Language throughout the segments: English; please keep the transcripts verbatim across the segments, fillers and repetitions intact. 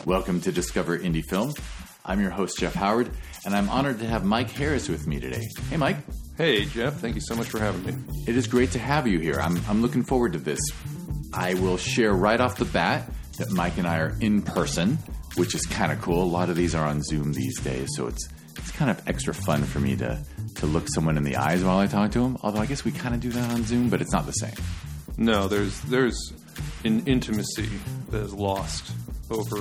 Welcome to Discover Indie Film. I'm your host, Jeff Howard, and I'm honored to have Mike Harris with me today. Hey, Mike. Hey, Jeff. Thank you so much for having me. It is great to have you here. I'm, I'm looking forward to this. I will share right off the bat that Mike and I are in person, which is kind of cool. A lot of these are on Zoom these days, so it's it's kind of extra fun for me to, to look someone in the eyes while I talk to them. Although I guess we kind of do that on Zoom, but it's not the same. No, there's there's an intimacy that is lost over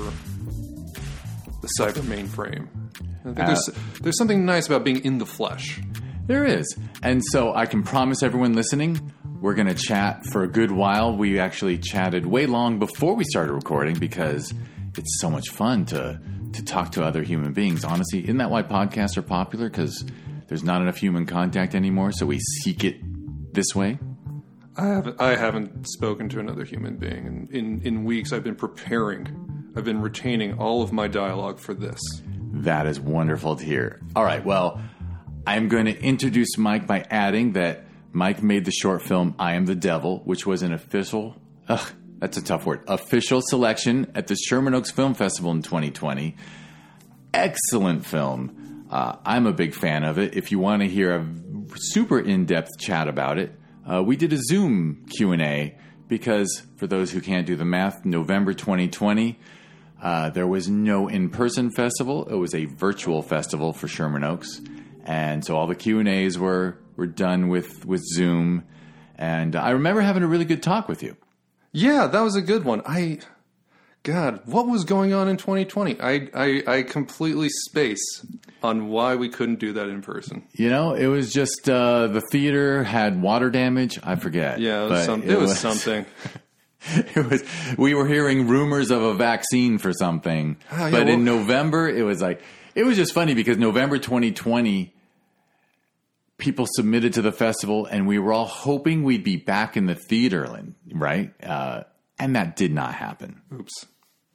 the cyber mainframe. I think uh, there's there's something nice about being in the flesh. There is. And so I can promise everyone listening, we're going to chat for a good while. We actually chatted way long before we started recording because it's so much fun to to talk to other human beings. Honestly, isn't that why podcasts are popular? Because there's not enough human contact anymore, so we seek it this way. I haven't, I haven't spoken to another human being. In, in, in weeks, I've been preparing. I've been retaining all of my dialogue for this. That is wonderful to hear. All right, well, I'm going to introduce Mike by adding that Mike made the short film I Am the Devil, which was an official, ugh, that's a tough word, official selection at the Sherman Oaks Film Festival in twenty twenty. Excellent film. Uh, I'm a big fan of it. If you want to hear a super in-depth chat about it, uh, we did a Zoom Q and A because, for those who can't do the math, November twenty twenty, uh, there was no in-person festival. It was a virtual festival for Sherman Oaks. And so all the Q and A's were, were done with, with Zoom. And I remember having a really good talk with you. Yeah, that was a good one. I, God, what was going on in twenty twenty? I, I, I completely space on why we couldn't do that in person. You know, it was just uh, the theater had water damage. I forget. Yeah, it was, some, it it was, was something. It was. We were hearing rumors of a vaccine for something. Oh, yeah, but well, in November, it was like, it was just funny because November twenty twenty, people submitted to the festival, and we were all hoping we'd be back in the theater, right? Uh, and that did not happen. Oops.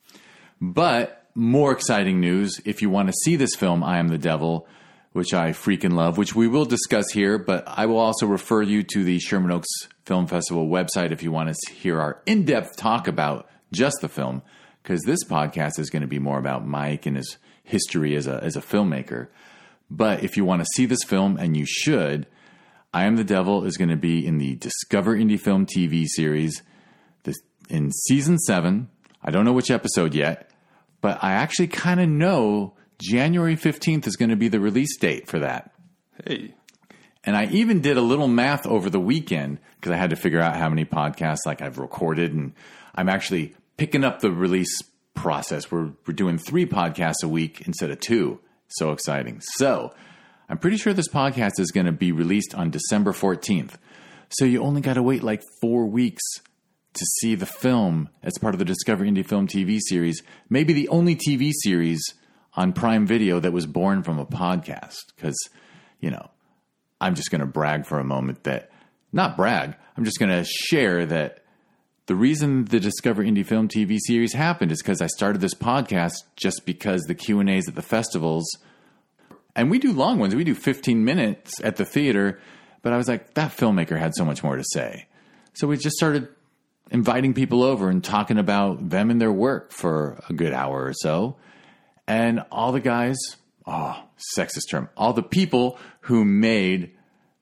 But more exciting news, if you want to see this film, I Am the Devil, which I freaking love, which we will discuss here, but I will also refer you to the Sherman Oaks Film Festival website if you want to hear our in-depth talk about just the film, because this podcast is going to be more about Mike and his history as a as a filmmaker. But if you want to see this film, and you should, I Am the Devil is going to be in the Discover Indie Film T V series this, in season seven. I don't know which episode yet, but I actually kind of know January fifteenth is going to be the release date for that. Hey. And I even did a little math over the weekend because I had to figure out how many podcasts like I've recorded, and I'm actually picking up the release process. We're we're doing three podcasts a week instead of two. So exciting. So I'm pretty sure this podcast is going to be released on December fourteenth. So you only got to wait like four weeks to see the film as part of the Discover Indie Film T V series. Maybe the only T V series on Prime Video that was born from a podcast. Because, you know, I'm just going to brag for a moment that, not brag, I'm just going to share that the reason the Discover Indie Film T V series happened is because I started this podcast just because the Q and A's at the festivals, and we do long ones, we do fifteen minutes at the theater, but I was like, that filmmaker had so much more to say. So we just started inviting people over and talking about them and their work for a good hour or so. And all the guys, oh, sexist term, all the people who made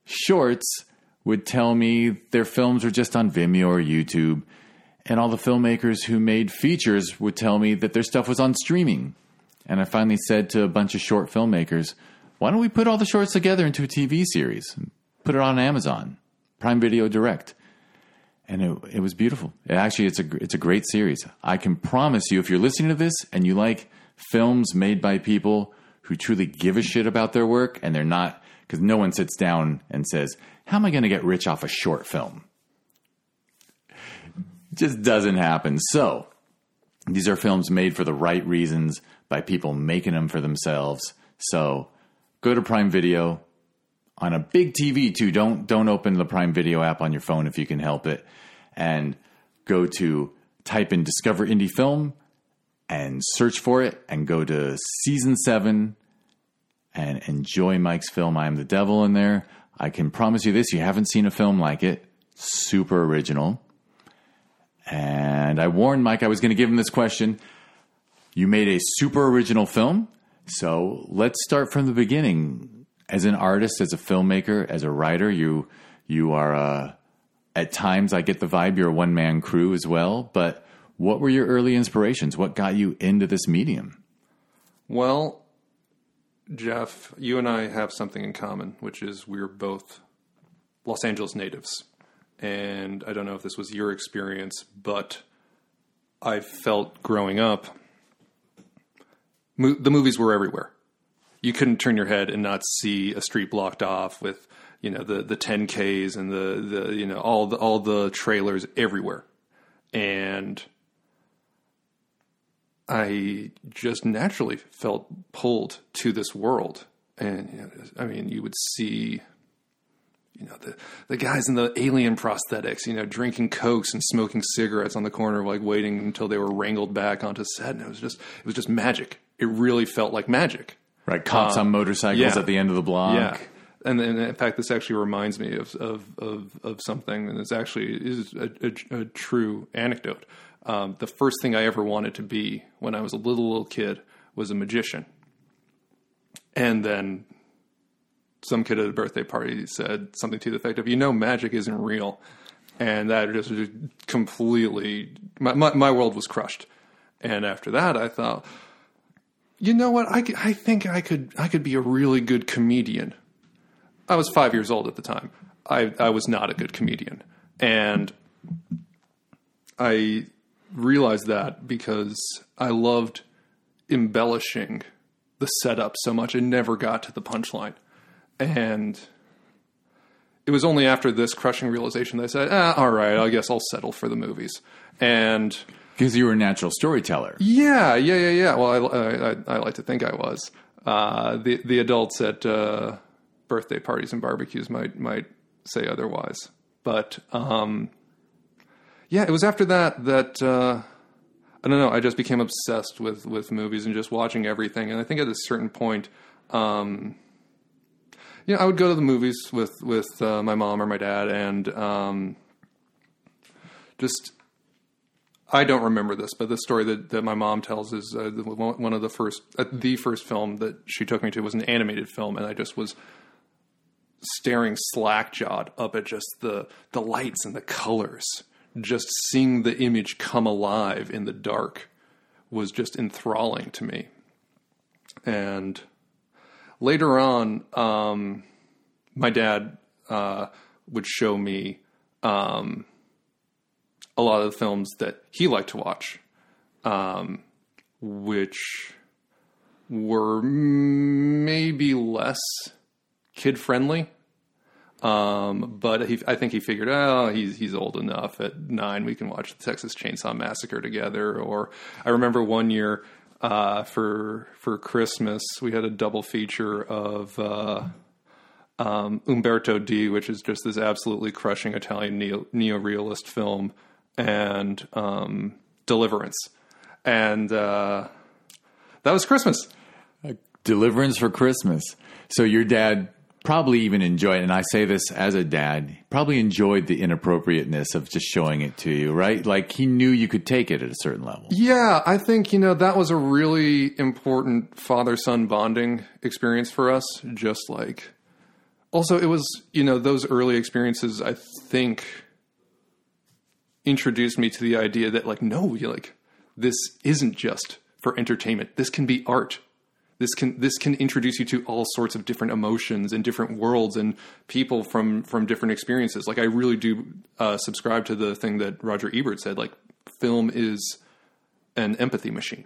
shorts would tell me their films were just on Vimeo or YouTube. And all the filmmakers who made features would tell me that their stuff was on streaming. And I finally said to a bunch of short filmmakers, why don't we put all the shorts together into a T V series and put it on Amazon, Prime Video Direct? And it, it was beautiful. It actually, it's a, it's a great series. I can promise you, if you're listening to this and you like films made by people who truly give a shit about their work, and they're not, because no one sits down and says, how am I going to get rich off a short film? Just doesn't happen. So these are films made for the right reasons by people making them for themselves. So go to Prime Video on a big T V too. Don't don't open the Prime Video app on your phone if you can help it, and go to type in Discover Indie Film and search for it, and go to season seven and enjoy Mike's film I Am the Devil in there. I can promise you this: you haven't seen a film like it. Super original. And I warned Mike I was going to give him this question. You made a super original film. So let's start from the beginning. As an artist, as a filmmaker, as a writer, you you are, uh, at times I get the vibe you're a one-man crew as well. But what were your early inspirations? What got you into this medium? Well, Jeff, you and I have something in common, which is we're both Los Angeles natives. And I don't know if this was your experience, but I felt growing up, mo- the movies were everywhere. You couldn't turn your head and not see a street blocked off with, you know, the, the ten Ks and the, the, you know, all the, all the trailers everywhere. And I just naturally felt pulled to this world. And, you know, I mean, you would see, you know, the, the guys in the alien prosthetics, you know, drinking Cokes and smoking cigarettes on the corner, like waiting until they were wrangled back onto set. And it was just, it was just magic. It really felt like magic. Right. Cops um, on motorcycles yeah. at the end of the block. Yeah. And, and in fact, this actually reminds me of, of, of, of something, and it's actually is a, a, a true anecdote. Um, the first thing I ever wanted to be when I was a little, little kid was a magician. And then some kid at a birthday party said something to the effect of, you know, magic isn't real. And that just completely, my, my, my world was crushed. And after that, I thought, you know what? I, I think I could, I could be a really good comedian. I was five years old at the time. I, I was not a good comedian. And I realized that because I loved embellishing the setup so much, it never got to the punchline. And it was only after this crushing realization that I said, ah, all right, I guess I'll settle for the movies. And because you were a natural storyteller. Yeah, yeah, yeah, yeah. Well, I, I, I like to think I was. Uh, the the adults at uh, birthday parties and barbecues might might say otherwise. But um, yeah, it was after that that uh, I don't know. I just became obsessed with with movies and just watching everything. And I think at a certain point, um, you know, I would go to the movies with with uh, my mom or my dad, and um, just. I don't remember this, but the story that, that my mom tells is uh, one of the first, uh, the first film that she took me to was an animated film, and I just was staring slack-jawed up at just the the lights and the colors. Just seeing the image come alive in the dark was just enthralling to me. And later on, um, my dad uh, would show me Um, a lot of the films that he liked to watch, um, which were maybe less kid-friendly. Um, but he, I think he figured, oh, he's, he's old enough. At nine, we can watch the Texas Chainsaw Massacre together. Or I remember one year uh, for for Christmas, we had a double feature of uh, um, Umberto D, which is just this absolutely crushing Italian neo, neo-realist film, and um, Deliverance. And uh, that was Christmas. Deliverance for Christmas. So your dad probably even enjoyed, and I say this as a dad, probably enjoyed the inappropriateness of just showing it to you, right? Like he knew you could take it at a certain level. Yeah, I think, you know, that was a really important father-son bonding experience for us. Just like, also it was, you know, those early experiences, I think, introduced me to the idea that, like, no, you like this isn't just for entertainment. This can be art. This can this can introduce you to all sorts of different emotions and different worlds and people from from different experiences. Like, I really do uh, subscribe to the thing that Roger Ebert said. Like, film is an empathy machine.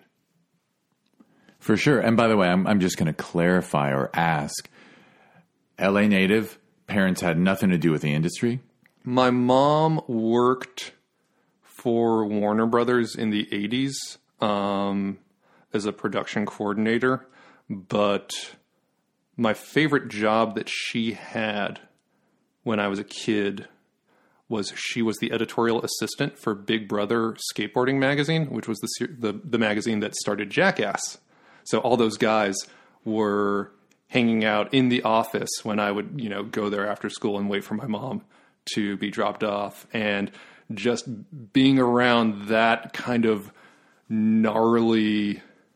For sure. And by the way, I'm I'm just going to clarify or ask. L A native, parents had nothing to do with the industry. My mom worked for Warner Brothers in the eighties um, as a production coordinator. But my favorite job that she had when I was a kid was she was the editorial assistant for Big Brother Skateboarding Magazine, which was the the, the magazine that started Jackass. So all those guys were hanging out in the office when I would, you know, go there after school and wait for my mom to be dropped off. And just being around that kind of gnarly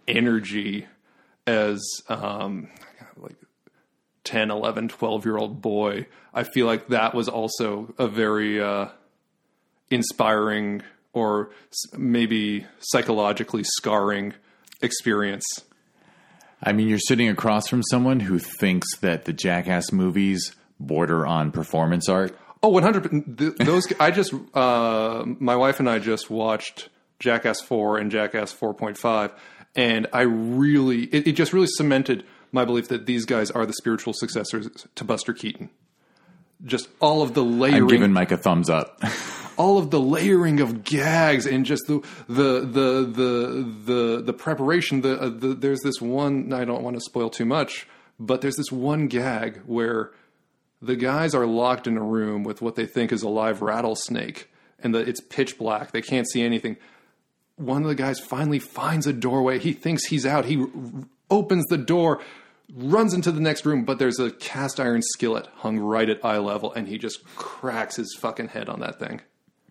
energy as um, like ten, eleven, twelve year old boy. I feel like that was also a very uh, inspiring or maybe psychologically scarring experience. I mean, you're sitting across from someone who thinks that the Jackass movies border on performance art. Oh, one hundred percent. Those, I just, uh, my wife and I just watched Jackass four and Jackass four point five, and I really, it, it just really cemented my belief that these guys are the spiritual successors to Buster Keaton. Just all of the layering. I'm giving Mike a thumbs up. All of the layering of gags and just the the the the the, the preparation. The, uh, the there's this one. I don't want to spoil too much, but there's this one gag where the guys are locked in a room with what they think is a live rattlesnake, and the, it's pitch black. They can't see anything. One of the guys finally finds a doorway. He thinks he's out. He r- opens the door, runs into the next room, but there's a cast iron skillet hung right at eye level, and he just cracks his fucking head on that thing.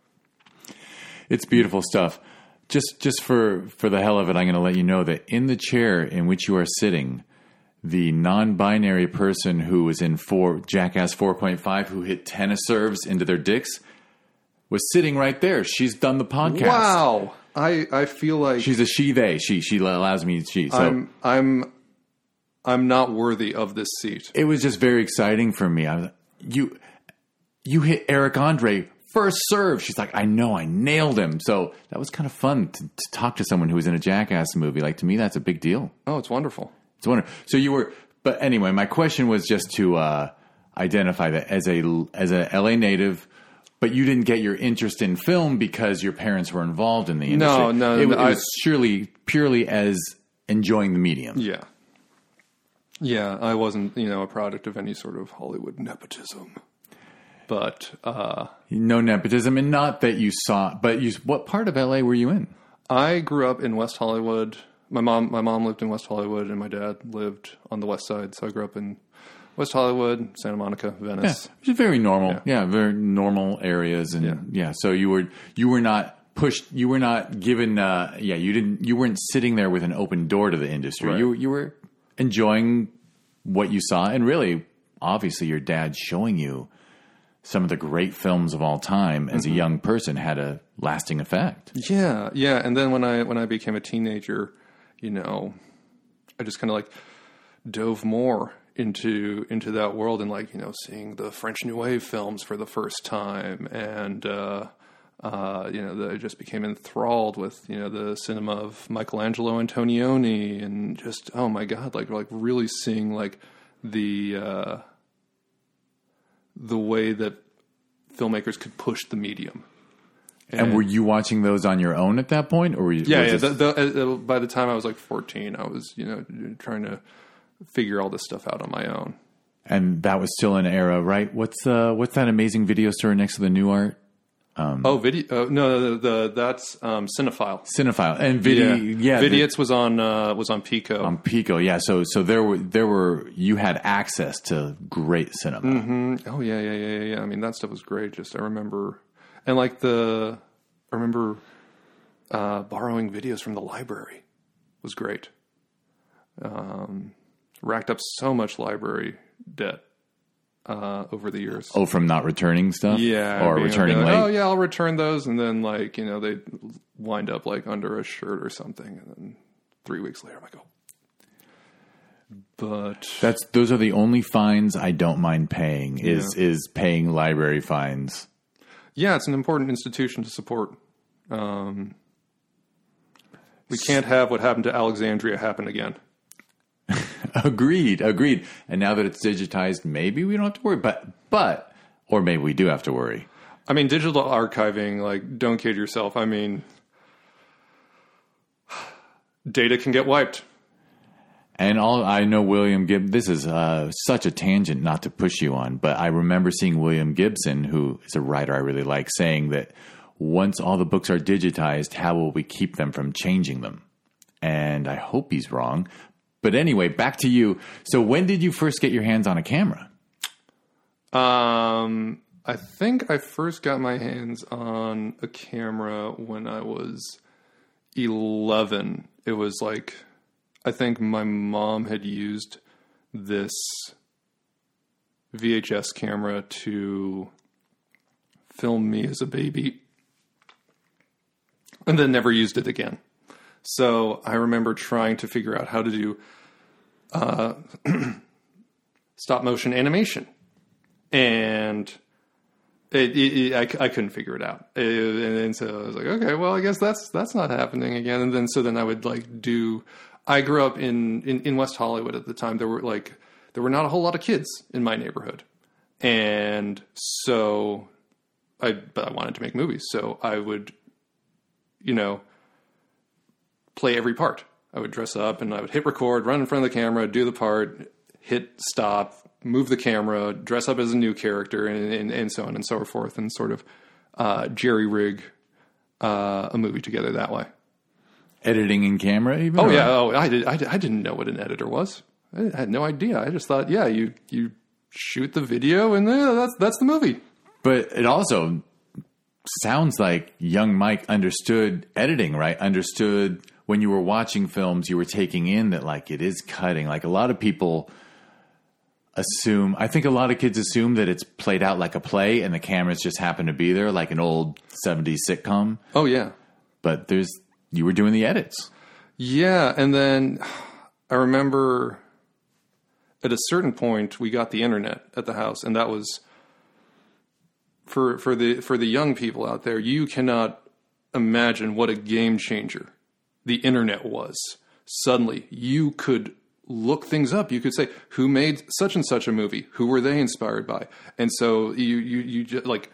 It's beautiful stuff. Just just for, for the hell of it, I'm going to let you know that in the chair in which you are sitting, the non-binary person who was in four, Jackass four point five, who hit tennis serves into their dicks, was sitting right there. She's done the podcast. Wow. I, I feel like... She's a she-they. She she allows me she. So I'm I'm I'm not worthy of this seat. it was just very exciting for me. I was, you you hit Eric Andre first serve. She's like, I know, I nailed him. So that was kind of fun to, to talk to someone who was in a Jackass movie. Like, to me, that's a big deal. Oh, it's wonderful. It's wonderful. So you were, but anyway, my question was just to uh, identify that as a as a L A native, but you didn't get your interest in film because your parents were involved in the industry. No, no, it, no, it I- was surely purely as enjoying the medium. Yeah. Yeah, I wasn't, you know, a product of any sort of Hollywood nepotism. But uh, No nepotism, and not that you saw, but you. What part of L A were you in? I grew up in West Hollywood. My mom, my mom lived in West Hollywood, and my dad lived on the West Side. So I grew up in West Hollywood, Santa Monica, Yeah, Venice. which is very normal. Yeah. Yeah, very normal areas, and yeah. Yeah. So you were you were not pushed. You were not given. Uh, yeah, you didn't. You weren't sitting there with an open door to the industry. Right. You you were enjoying what you saw, and really, obviously, your dad showing you some of the great films of all time as Mm-hmm. a young person had a lasting effect. Yeah, yeah. And then when I when I became a teenager, you know, I just kind of like dove more into into that world, and like, you know, seeing the French New Wave films for the first time, and uh, uh, you know, the, I just became enthralled with, you know, the cinema of Michelangelo Antonioni, and just, oh my god, like like really seeing like the uh, the way that filmmakers could push the medium. And, and were you watching those on your own at that point, or were you? Yeah, yeah. This, The, the, uh, by the time I was like fourteen, I was, you know, trying to figure all this stuff out on my own. and that was still an era, right? What's uh, what's that amazing video store next to the New Art? Um, oh, video! Uh, no, the, the that's um, Cinephile. Cinephile and video. Yeah, yeah Vidiots was on uh, was on Pico. On Pico, yeah. So so there were there were you had access to great cinema. Mm-hmm. Oh yeah, yeah, yeah, yeah. I mean, that stuff was great. Just I remember, and like the I remember uh, borrowing videos from the library was great. Um, racked up so much library debt uh, over the years. Oh, from not returning stuff? Yeah. Or returning like, late? Oh, yeah, I'll return those. And then, like, you know, they wind up, like, under a shirt or something. And then three weeks later, I'm like, oh. But... That's, those are the only fines I don't mind paying, is, Yeah. is paying library fines. Yeah, it's an important institution to support. Um, we can't have what happened to Alexandria happen again. Agreed, agreed. And now that it's digitized, maybe we don't have to worry. But, but, or maybe we do have to worry. I mean, digital archiving, like, don't kid yourself. I mean, data can get wiped. And all I know, William Gibb. This is uh, such a tangent, not to push you on, but I remember seeing William Gibson, who is a writer I really like, saying that once all the books are digitized, how will we keep them from changing them? And I hope he's wrong. But anyway, back to you. So when did you first get your hands on a camera? Um, I think I first got my hands on a camera when I was eleven. It was like I think my mom had used this V H S camera to film me as a baby and then never used it again. So I remember trying to figure out how to do uh, stop motion animation. And it, it, it, I, I couldn't figure it out. It, and, and so I was like, okay, well, I guess that's that's not happening again. And then so then I would like do... I grew up in, in, in West Hollywood at the time. There were like there were not a whole lot of kids in my neighborhood. And so I but I wanted to make movies. So I would, you know, play every part. I would dress up and I would hit record, run in front of the camera, do the part, hit stop, move the camera, dress up as a new character, and, and, and so on and so forth, and sort of uh, jerry rig uh, a movie together that way. Editing in camera, even? Oh or? yeah, oh I did. I, did, I didn't know what an editor was. I had no idea. I just thought, yeah, you you shoot the video, and uh, that's that's the movie. But it also sounds like young Mike understood editing, right? Understood when you were watching films, you were taking in that like it is cutting. Like a lot of people assume, I think a lot of kids assume that it's played out like a play, and the cameras just happen to be there, like an old seventies sitcom. Oh yeah, but there's. You were doing the edits. Yeah, and then I remember at a certain point we got the internet at the house, and that was for for the for the young people out there, you cannot imagine what a game changer the internet was. Suddenly, you could look things up. You could say, who made such and such a movie? Who were they inspired by? And so you you you just like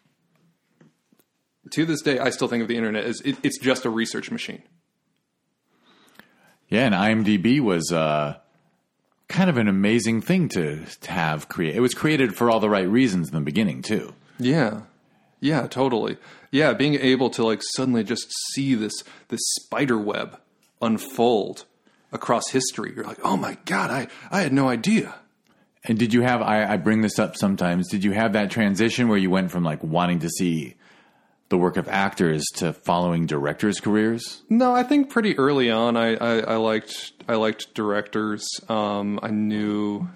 to this day, I still think of the internet as it, it's just a research machine. Yeah, and IMDb was uh, kind of an amazing thing to, to have created. It was created for all the right reasons in the beginning, too. Yeah. Yeah, totally. Yeah, being able to like suddenly just see this this spider web unfold across history. You're like, oh my God, I, I had no idea. And did you have, I, I bring this up sometimes, did you have that transition where you went from like wanting to see the work of actors to following directors' careers? No, I think pretty early on, I, I, I liked I liked directors. Um, I knew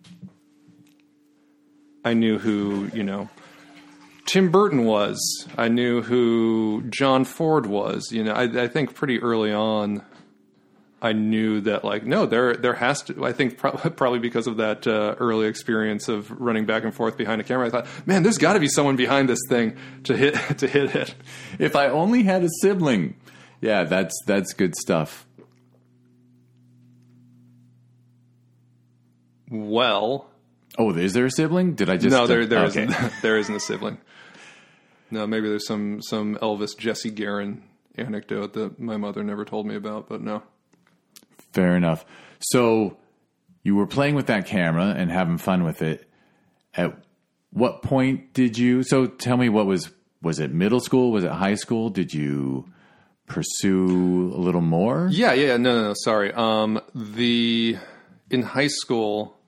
I knew who you know Tim Burton was. I knew who John Ford was. You know, I, I think pretty early on, I knew that like no, there there has to. I think pro- probably because of that uh, early experience of running back and forth behind a camera, I thought, man, there's got to be someone behind this thing to hit to hit it. If I only had a sibling, yeah, that's that's good stuff. Well, oh, is there a sibling? Did I just no? There there okay. isn't. There isn't a sibling. No, maybe there's some some Elvis Jesse Guerin anecdote that my mother never told me about, but no. Fair enough. So you were playing with that camera and having fun with it. At what point did you, so tell me what was, was it middle school? Was it high school? Did you pursue a little more? Yeah, yeah, no, no, no, sorry. Um, the, in high school,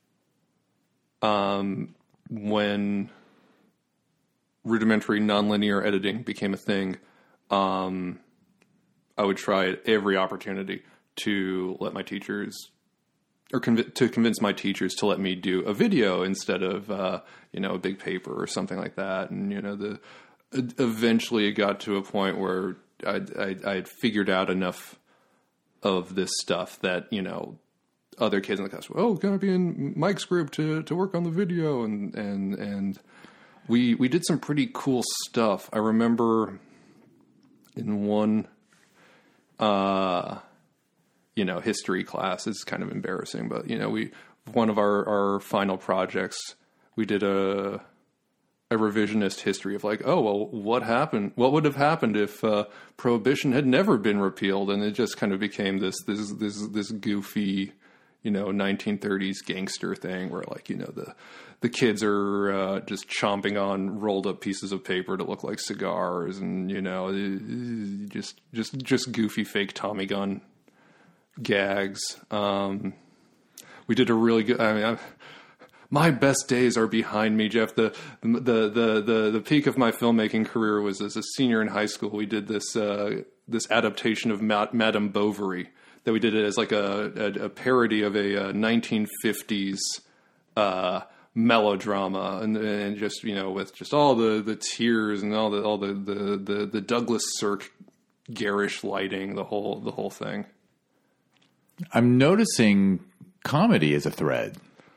um, when rudimentary nonlinear editing became a thing, um, I would try at every opportunity to let my teachers, or conv- to convince my teachers to let me do a video instead of, uh, you know, a big paper or something like that. And, you know, the eventually it got to a point where I'd, I'd, I'd figured out enough of this stuff that, you know, other kids in the class were, oh, going to be in Mike's group to, to work on the video. And, and, and we, we did some pretty cool stuff. I remember in one, uh, you know, history class. It's kind of embarrassing, but you know, we, one of our, our final projects, we did a, a revisionist history of like, oh, well, what happened? What would have happened if, uh, prohibition had never been repealed? And it just kind of became this, this, this, this goofy, you know, nineteen thirties gangster thing where like, you know, the, the kids are, uh, just chomping on rolled up pieces of paper to look like cigars and, you know, just, just, just goofy fake Tommy gun gags. Um, we did a really good, I mean, I, my best days are behind me, Jeff. The, the, the, the, the peak of my filmmaking career was as a senior in high school. We did this, uh, this adaptation of Ma- Madame Bovary that we did it as like a, a, a parody of a, a nineteen fifties uh, melodrama, and, and just you know with just all the, the tears and all the all the, the, the, the Douglas Sirk garish lighting, the whole the whole thing. I'm noticing comedy as a thread.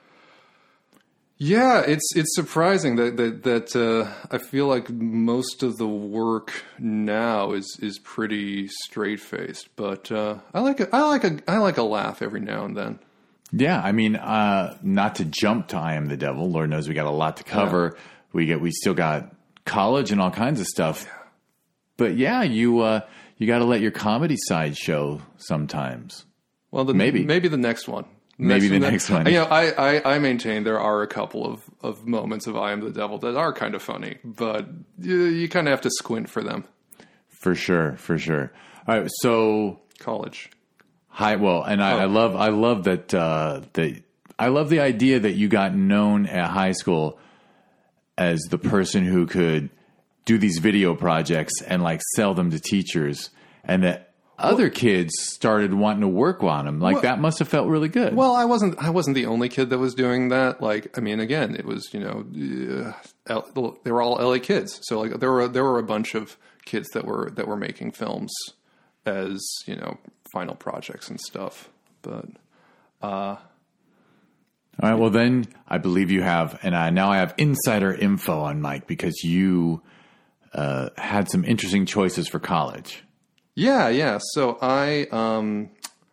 Yeah, it's it's surprising that that that uh, I feel like most of the work now is is pretty straight faced, but uh, I like a, I like a I like a laugh every now and then. Yeah, I mean, uh, not to jump to I Am the Devil. Lord knows we got a lot to cover. Yeah. We get we still got college and all kinds of stuff. Yeah. But yeah, you uh, you got to let your comedy side show sometimes. Well, the, maybe maybe the next one. Maybe next the one next that, one. You know, I, I, I maintain there are a couple of, of moments of I Am the Devil that are kind of funny, but you, you kind of have to squint for them. For sure, for sure. All right, so college. Hi, well, and I, oh. I love I love that uh, that I love the idea that you got known at high school as the person who could do these video projects and like sell them to teachers, and that other kids started wanting to work on them. Like well, that must have felt really good. Well, I wasn't. I wasn't the only kid that was doing that. Like, I mean, again, it was you know, uh, they were all L A kids. So like, there were there were a bunch of kids that were that were making films as you know final projects and stuff. But uh, all right. Well, then I believe you have, and I, now I have insider info on Mike because you uh, had some interesting choices for college. Yeah, yeah. So I um,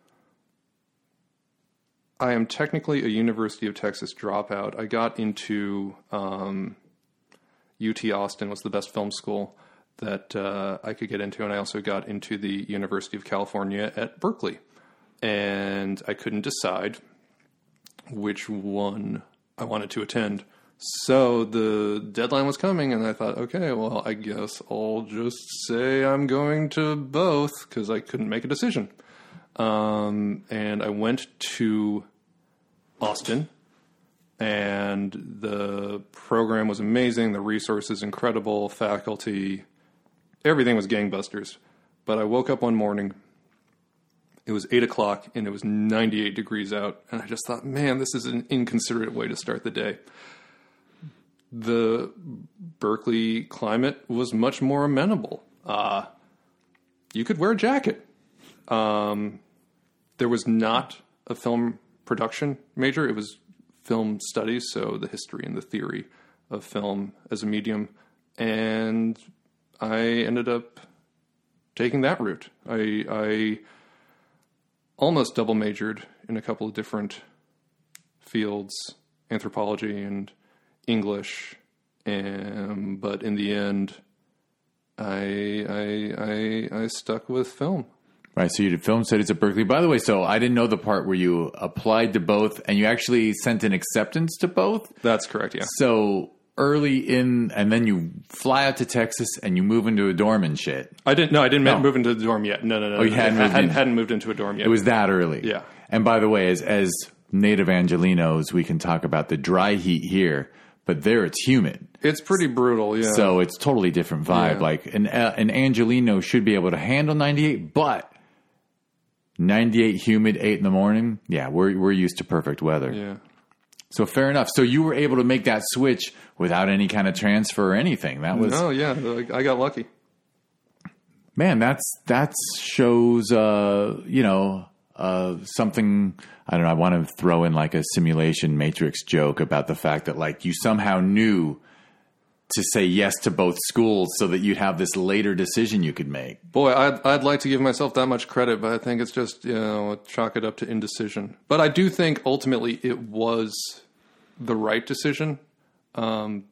I am technically a University of Texas dropout. I got into um, U T Austin was the best film school that uh, I could get into, and I also got into the University of California at Berkeley. And I couldn't decide which one I wanted to attend. So the deadline was coming, and I thought, okay, well, I guess I'll just say I'm going to both because I couldn't make a decision. Um, and I went to Austin, and the program was amazing. The resources incredible, faculty, everything was gangbusters. But I woke up one morning. It was eight o'clock, and it was ninety-eight degrees out. And I just thought, man, this is an inconsiderate way to start the day. The Berkeley climate was much more amenable. Uh, you could wear a jacket. Um, there was not a film production major. It was film studies, so the history and the theory of film as a medium. And I ended up taking that route. I, I almost double majored in a couple of different fields, anthropology and English, um, but in the end, I, I I I stuck with film. Right, so you did film studies at Berkeley. By the way, so I didn't know the part where you applied to both, and you actually sent an acceptance to both? That's correct, yeah. So early in, and then you fly out to Texas, and you move into a dorm and shit. I didn't, no, I didn't no. move into the dorm yet. No, no, no. Oh, you no, hadn't I moved hadn't, in. hadn't moved into a dorm yet. It was that early. Yeah. And by the way, as as native Angelinos, we can talk about the dry heat here, but there it's humid. It's pretty brutal, yeah. So it's totally different vibe. Yeah. Like an uh, an Angelino should be able to handle ninety-eight, but ninety-eight humid, eight in the morning. Yeah, we're we're used to perfect weather. Yeah. So fair enough. So you were able to make that switch without any kind of transfer or anything. That was no, yeah. I got lucky. Man, that's that shows uh, you know uh, something. I don't know. I want to throw in like a simulation matrix joke about the fact that like you somehow knew to say yes to both schools so that you'd have this later decision you could make. Boy, I'd, I'd like to give myself that much credit, but I think it's just, you know, chalk it up to indecision. But I do think ultimately it was the right decision. Um,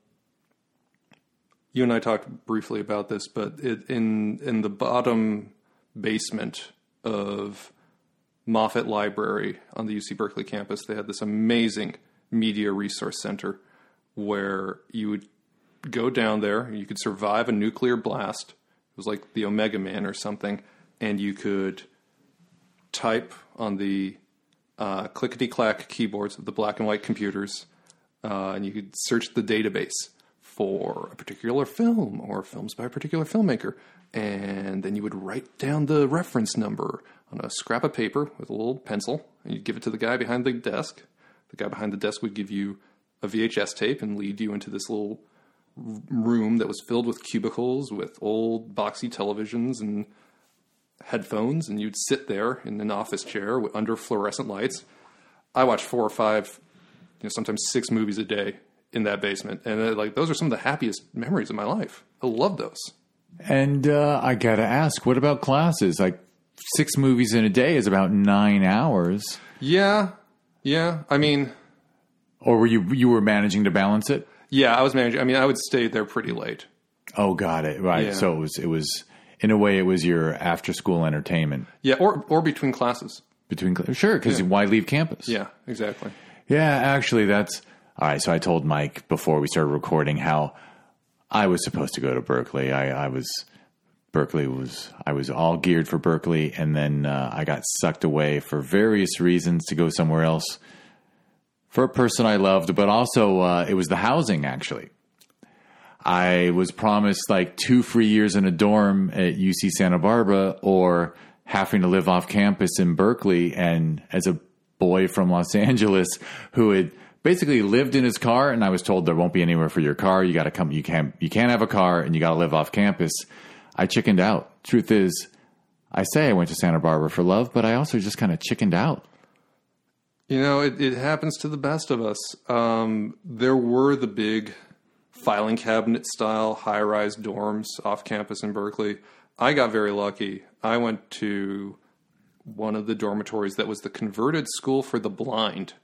you and I talked briefly about this, but it, in in the bottom basement of Moffett Library on the U C Berkeley campus, they had this amazing media resource center where you would go down there, you could survive a nuclear blast. It was like the Omega Man or something, and you could type on the uh, clickety-clack keyboards of the black and white computers, uh, and you could search the database for a particular film or films by a particular filmmaker. And then you would write down the reference number on a scrap of paper with a little pencil, and you'd give it to the guy behind the desk. The guy behind the desk would give you a V H S tape and lead you into this little room that was filled with cubicles with old boxy televisions and headphones, and you'd sit there in an office chair under fluorescent lights. I watched four or five, you know, sometimes six movies a day in that basement, and uh, like those are some of the happiest memories of my life. I love those. And uh, I gotta ask, what about classes? Like six movies in a day is about nine hours. Yeah, yeah. I mean, or were you you were managing to balance it? Yeah, I was managing. I mean, I would stay there pretty late. Oh, got it. Right. Yeah. So it was it was in a way it was your after school entertainment. Yeah, or or between classes. Between sure, because yeah. why leave campus? Yeah, exactly. Yeah, actually, that's all right. So I told Mike before we started recording how I was supposed to go to Berkeley. I, I was Berkeley was I was all geared for Berkeley, and then uh, I got sucked away for various reasons to go somewhere else for a person I loved, but also uh, it was the housing. Actually, I was promised like two free years in a dorm at U C Santa Barbara, or having to live off campus in Berkeley. And as a boy from Los Angeles who had basically lived in his car, and I was told there won't be anywhere for your car. You got to come. You can't. You can't have a car, and you got to live off campus. I chickened out. Truth is, I say I went to Santa Barbara for love, but I also just kind of chickened out. You know, it, it happens to the best of us. Um, there were the big filing cabinet style high rise dorms off campus in Berkeley. I got very lucky. I went to one of the dormitories that was the converted school for the blind.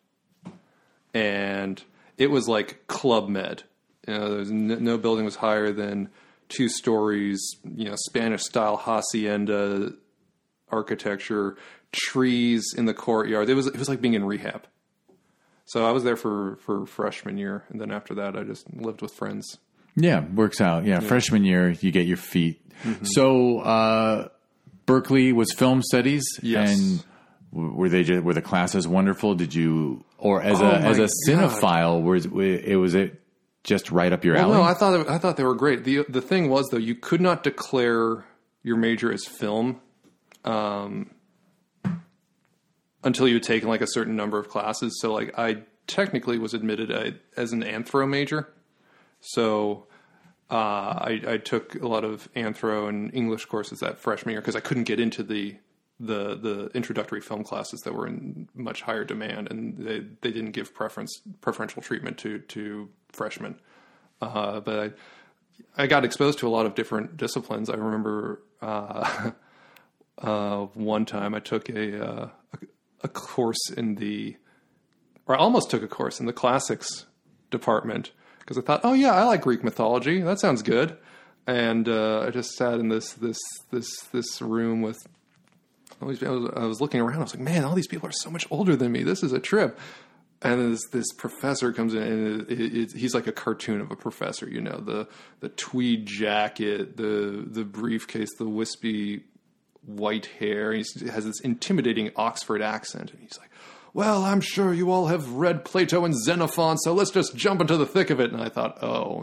And it was like Club Med. You know, there's no, no building was higher than two stories, you know, Spanish style hacienda architecture, trees in the courtyard. It was, it was like being in rehab. So I was there for, for freshman year. And then after that, I just lived with friends. Yeah, works out. Yeah, yeah. Freshman year, you get your feet. Mm-hmm. So, uh, Berkeley was film studies. Yes. And were they just, were the classes wonderful? Did you, or as oh a, as a God. cinephile, was it, was it just right up your well, alley? No, I thought, it, I thought they were great. The, the thing was though, you could not declare your major as film, um, until you had taken like a certain number of classes. So like I technically was admitted a, as an anthro major. So uh, I, I took a lot of anthro and English courses that freshman year because I couldn't get into the, the the introductory film classes that were in much higher demand, and they, they didn't give preference preferential treatment to to freshmen. Uh, but I I got exposed to a lot of different disciplines. I remember uh, uh, one time I took a, uh, a a course in the, or I almost took a course in the classics department. Because I thought, oh yeah, I like Greek mythology. That sounds good. And uh, I just sat in this this this this room with all these people. I was looking around. I was like, man, all these people are so much older than me. This is a trip. And this this professor comes in, and it, it, it, he's like a cartoon of a professor. You know, the the tweed jacket, the the briefcase, the wispy white hair. He has this intimidating Oxford accent, and he's like, well, I'm sure you all have read Plato and Xenophon, so let's just jump into the thick of it. And I thought, oh,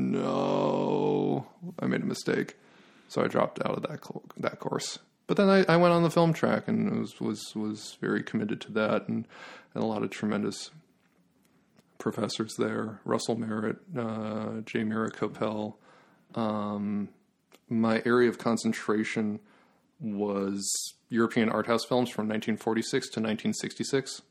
no, I made a mistake. So I dropped out of that that course. But then I, I went on the film track and was was was very committed to that, and, and a lot of tremendous professors there. Russell Merritt, uh, J. Mira Coppell. Um, my area of concentration was European art house films from nineteen forty-six to nineteen sixty-six.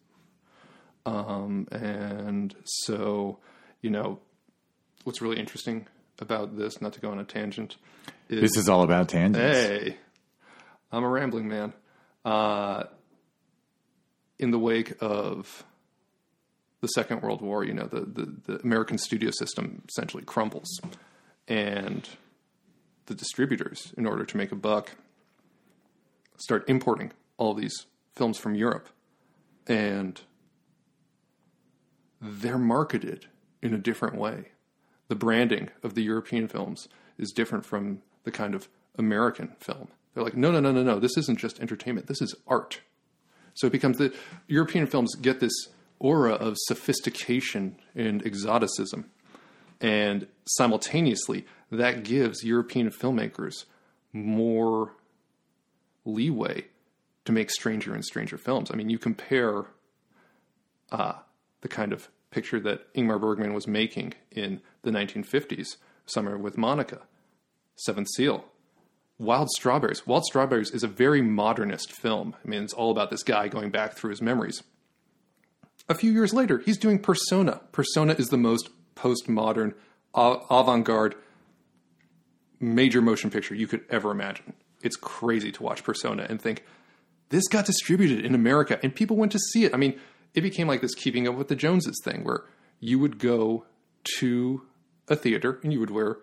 Um, and so, you know, what's really interesting about this, not to go on a tangent, is... This is all about tangents. Hey, I'm a rambling man. Uh, in the wake of the Second World War, you know, the, the, the American studio system essentially crumbles. And the distributors, in order to make a buck, start importing all these films from Europe, and they're marketed in a different way. The branding of the European films is different from the kind of American film. They're like, no, no, no, no, no, this isn't just entertainment. This is art. So it becomes the European films get this aura of sophistication and exoticism. And simultaneously, that gives European filmmakers more leeway to make stranger and stranger films. I mean, you compare uh, the kind of picture that Ingmar Bergman was making in the nineteen fifties, Summer with Monica, Seventh Seal, Wild Strawberries. Wild Strawberries is a very modernist film. I mean, it's all about this guy going back through his memories. A few years later, he's doing Persona. Persona is the most postmodern, avant-garde, major motion picture you could ever imagine. It's crazy to watch Persona and think, this got distributed in America and people went to see it. I mean, it became like this Keeping Up with the Joneses thing where you would go to a theater and you would wear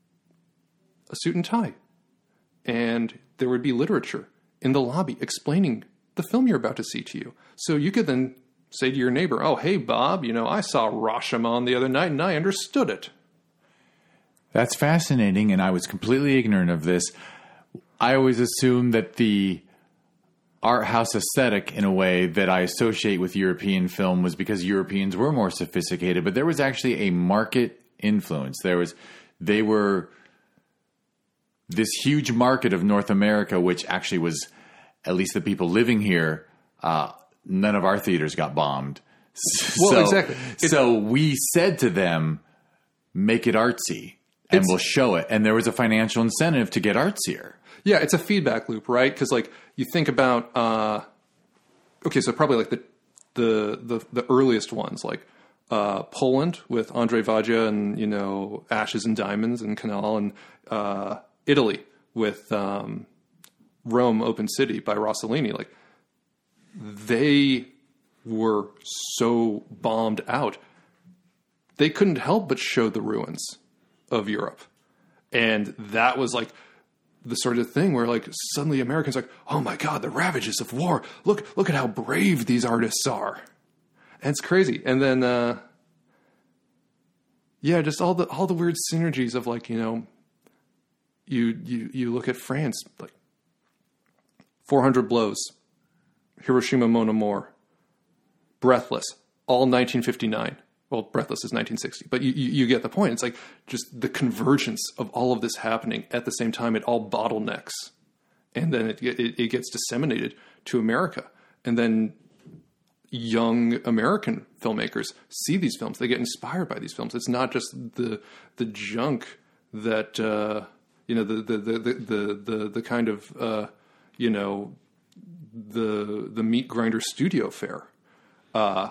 a suit and tie. And there would be literature in the lobby explaining the film you're about to see to you. So you could then say to your neighbor, oh, hey, Bob, you know, I saw Rashomon the other night and I understood it. That's fascinating, and I was completely ignorant of this. I always assumed that the art house aesthetic, in a way, that I associate with European film was because Europeans were more sophisticated, but there was actually a market influence. There was, they were this huge market of North America, which actually was, at least the people living here, uh, none of our theaters got bombed. Well, so, exactly. It's, so we said to them, make it artsy, and we'll show it. And there was a financial incentive to get artsier. Yeah, it's a feedback loop, right? Because like you think about, uh, okay, so probably like the the the, the earliest ones, like uh, Poland with Andrzej Wajda and, you know, Ashes and Diamonds and Canal, and uh, Italy with um, Rome Open City by Rossellini. Like they were so bombed out, they couldn't help but show the ruins of Europe, and that was like the sort of thing where like suddenly Americans are like, oh my God, the ravages of war. Look, look at how brave these artists are. And it's crazy. And then, uh, yeah, just all the, all the weird synergies of like, you know, you, you, you look at France, like four hundred Blows, Hiroshima Mon Amour, Breathless, all nineteen fifty-nine. Well, Breathless is nineteen sixty, but you, you, you get the point. It's like just the convergence of all of this happening at the same time. It all bottlenecks, and then it, it, it gets disseminated to America. And then young American filmmakers see these films. They get inspired by these films. It's not just the the junk that uh, you know the the the the the, the kind of uh, you know the the meat grinder studio fare. Uh,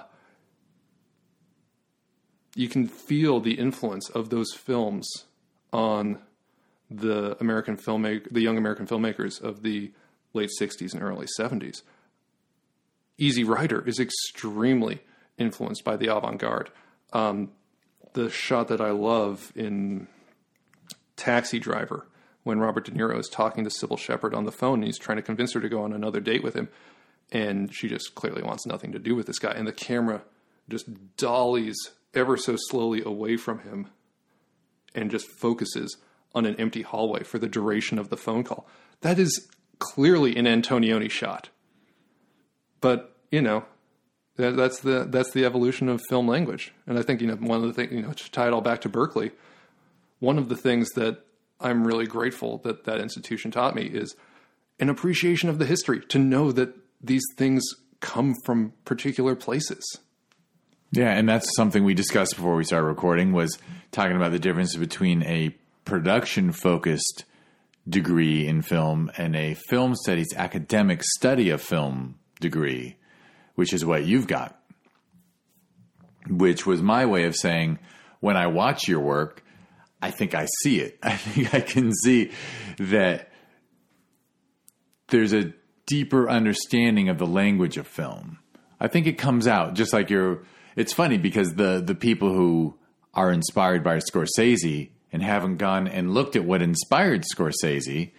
You can feel the influence of those films on the American filmmaker, the young American filmmakers of the late sixties and early seventies. Easy Rider is extremely influenced by the avant-garde. Um, the shot that I love in Taxi Driver, when Robert De Niro is talking to Sybil Shepherd on the phone, and he's trying to convince her to go on another date with him, and she just clearly wants nothing to do with this guy, and the camera just dollies ever so slowly away from him and just focuses on an empty hallway for the duration of the phone call. That is clearly an Antonioni shot. But, you know, that, that's the that's the evolution of film language. And I think, you know, one of the things, you know, to tie it all back to Berkeley, one of the things that I'm really grateful that that institution taught me is an appreciation of the history, to know that these things come from particular places. Yeah, and that's something we discussed before we started recording, was talking about the difference between a production-focused degree in film and a film studies academic study of film degree, which is what you've got. Which was my way of saying, when I watch your work, I think I see it. I think I can see that there's a deeper understanding of the language of film. I think it comes out just like your... It's funny because the, the people who are inspired by Scorsese and haven't gone and looked at what inspired Scorsese,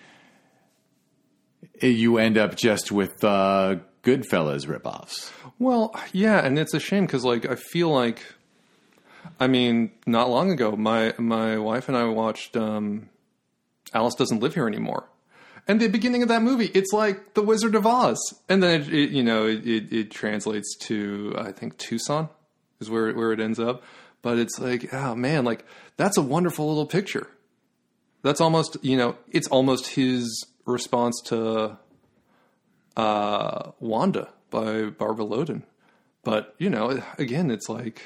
you end up just with uh, Goodfellas ripoffs. Well, yeah, and it's a shame because, like, I feel like, I mean, not long ago, my my wife and I watched um, Alice Doesn't Live Here Anymore. And the beginning of that movie, it's like The Wizard of Oz. And then, it, it, you know, it, it, it translates to, I think, Tucson is where, where it ends up. But it's like, oh, man, like, that's a wonderful little picture. That's almost, you know, it's almost his response to uh, Wanda by Barbara Loden. But, you know, again, it's like,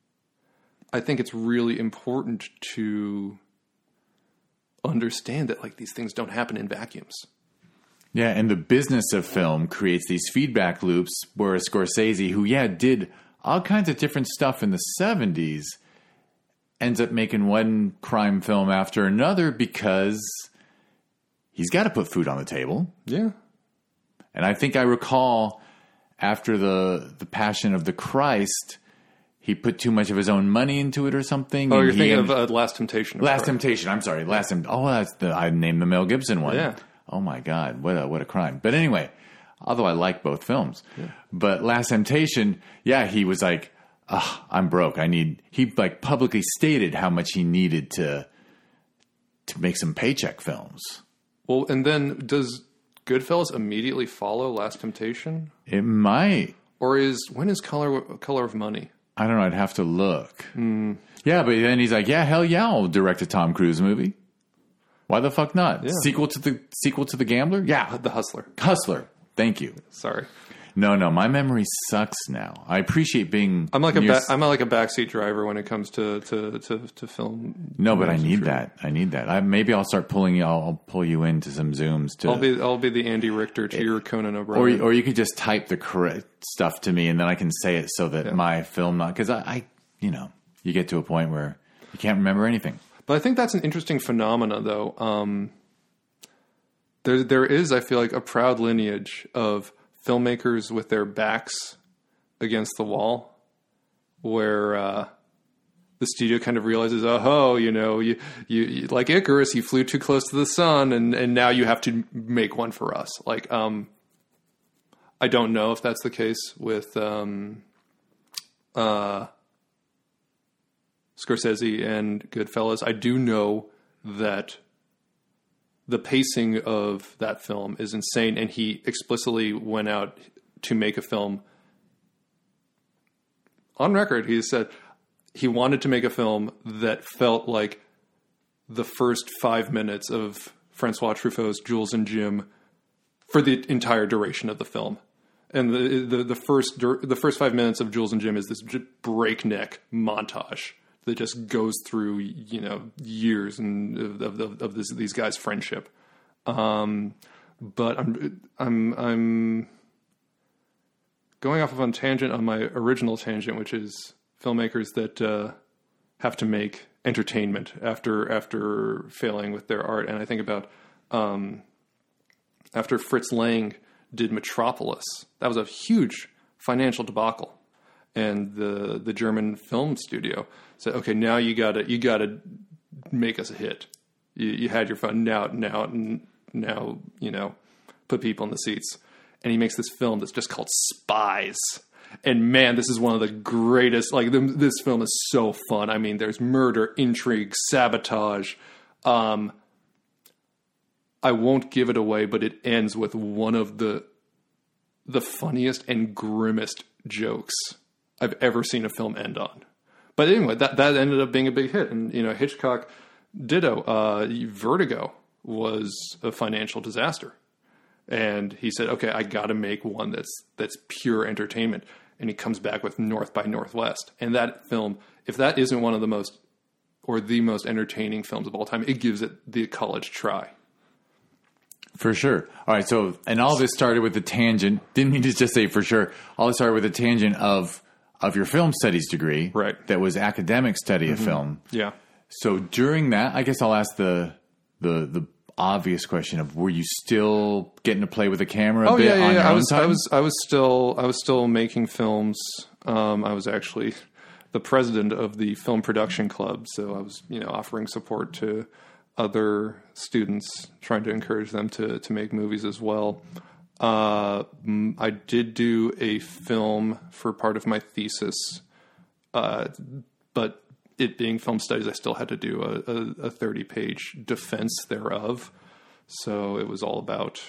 I think it's really important to understand that, like, these things don't happen in vacuums. Yeah, and the business of film creates these feedback loops where Scorsese, who, yeah, did all kinds of different stuff in the seventies, ends up making one crime film after another because he's got to put food on the table. Yeah. And I think I recall after the the Passion of the Christ, he put too much of his own money into it or something. Oh, and you're thinking ended, of uh, Last Temptation. Last Christ. Temptation. I'm sorry. Last Tem- Oh, that's the I named the Mel Gibson one. Yeah. Oh my God, what a what a crime. But anyway, although I like both films, yeah. But Last Temptation, yeah, he was like, oh, I'm broke. I need. He like publicly stated how much he needed to to make some paycheck films. Well, and then does Goodfellas immediately follow Last Temptation? It might. Or is when is Color Color of Money? I don't know. I'd have to look. Mm. Yeah, but then he's like, yeah, hell yeah, I'll direct a Tom Cruise movie. Why the fuck not? Yeah. Sequel to the sequel to The Gambler? Yeah. The Hustler. Hustler. Thank you. Sorry. No, no, my memory sucks now. I appreciate being I'm like a near... ba- I'm like a backseat driver when it comes to to, to, to film. No, but I need that. I need that. I, maybe I'll start pulling you. I'll, I'll pull you into some Zooms. To, I'll be I'll be the Andy Richter to it, your Conan O'Brien. Or or you could just type the correct stuff to me, and then I can say it so that yeah. my film not because I, I you know you get to a point where you can't remember anything. But I think that's an interesting phenomena, though. Um, there there is, I feel like, a proud lineage of filmmakers with their backs against the wall, where uh, the studio kind of realizes, oh, you know, you, you, you like Icarus, you flew too close to the sun, and, and now you have to make one for us. Like, um, I don't know if that's the case with um, uh, Scorsese and Goodfellas. I do know that the pacing of that film is insane, and he explicitly went out to make a film. On record, he said he wanted to make a film that felt like the first five minutes of Francois Truffaut's Jules and Jim for the entire duration of the film. And the the, the first the first five minutes of Jules and Jim is this breakneck montage that just goes through, you know, years and of of, of this, these guys' friendship. Um, but I'm I'm I'm going off of a tangent on my original tangent, which is filmmakers that uh, have to make entertainment after after failing with their art. And I think about um, after Fritz Lang did Metropolis, that was a huge financial debacle. And the the German film studio said, "Okay, now you gotta you gotta make us a hit. You, you had your fun. Now now now you know, put people in the seats." And he makes this film that's just called Spies. And man, this is one of the greatest. Like the, this film is so fun. I mean, there's murder, intrigue, sabotage. Um, I won't give it away, but it ends with one of the the funniest and grimmest jokes I've ever seen a film end on. But anyway, that, that ended up being a big hit. And, you know, Hitchcock, ditto. Uh, Vertigo was a financial disaster. And he said, okay, I got to make one that's that's pure entertainment. And he comes back with North by Northwest. And that film, if that isn't one of the most, or the most entertaining films of all time, it gives it the college try. For sure. All right. So, and all this started with the tangent. Didn't mean to just say for sure. All this started with a tangent of of your film studies degree. Right. That was academic study of mm-hmm. film. Yeah. So during that, I guess I'll ask the the the obvious question of, were you still getting to play with the camera a oh, bit yeah, yeah, on yeah. your I own was, time? I was I was still I was still making films. Um, I was actually the president of the film production club, so I was, you know, offering support to other students, trying to encourage them to to make movies as well. Uh, I did do a film for part of my thesis, uh, but it being film studies, I still had to do a, a, a thirty-page defense thereof. So it was all about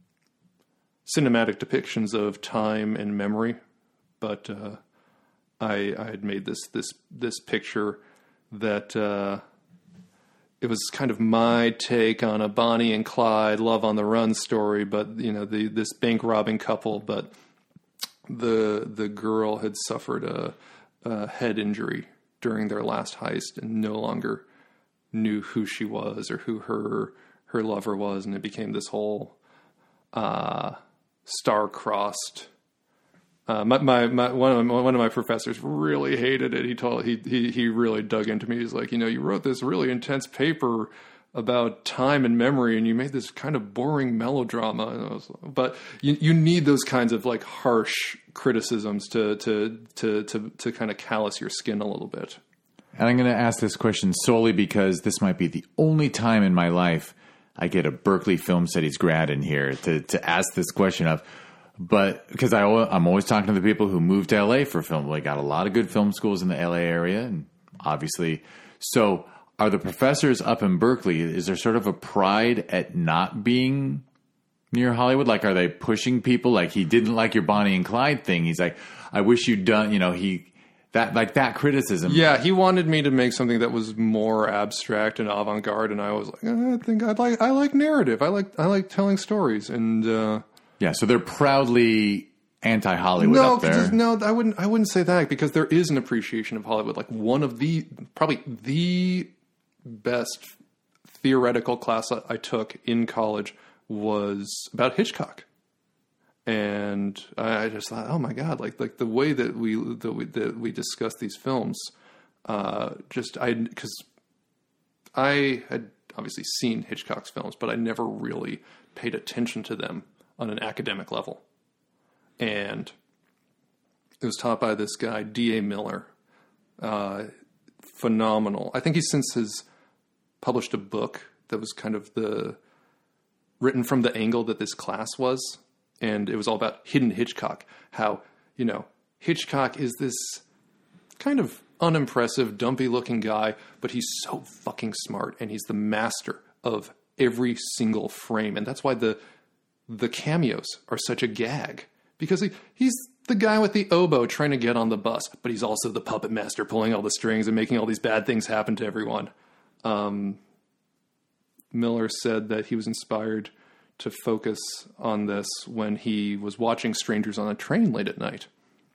cinematic depictions of time and memory. But uh, I, I had made this this this picture that uh, it was kind of my take on a Bonnie and Clyde Love on the Run story, but you know, the this bank robbing couple, but the the girl had suffered a, a head injury during their last heist and no longer knew who she was or who her her lover was, and it became this whole uh, star-crossed. Uh, my, my, my, one of my, one of my professors really hated it. He told, he, he, he really dug into me. He's like, you know, you wrote this really intense paper about time and memory and you made this kind of boring melodrama. And I was, but you, you need those kinds of like harsh criticisms to, to, to, to, to kind of callous your skin a little bit. And I'm going to ask this question solely because this might be the only time in my life I get a Berkeley Film Studies grad in here to, to ask this question of, but because I, I'm always talking to the people who moved to L A for film. We got a lot of good film schools in the L A area, and obviously. So are the professors up in Berkeley, is there sort of a pride at not being near Hollywood? Like, are they pushing people? Like, he didn't like your Bonnie and Clyde thing. He's like, I wish you'd done, you know, he, that, like that criticism. Yeah, he wanted me to make something that was more abstract and avant-garde, and I was like, I think I'd like, I like narrative. I like, I like telling stories, and, uh, yeah, so they're proudly anti-Hollywood no, up there. Just, no, I wouldn't. I wouldn't say that because there is an appreciation of Hollywood. Like one of the probably the best theoretical class I took in college was about Hitchcock, and I just thought, oh my god, like like the way that we that we, that we discuss these films, uh, just I because I had obviously seen Hitchcock's films, but I never really paid attention to them on an academic level. And it was taught by this guy, D A Miller. Uh, phenomenal. I think he since has published a book that was kind of the written from the angle that this class was. And it was all about hidden Hitchcock. How, you know, Hitchcock is this kind of unimpressive, dumpy looking guy, but he's so fucking smart and he's the master of every single frame. And that's why the the cameos are such a gag, because he, he's the guy with the oboe trying to get on the bus, but he's also the puppet master pulling all the strings and making all these bad things happen to everyone. Um, Miller said that he was inspired to focus on this when he was watching Strangers on a Train late at night.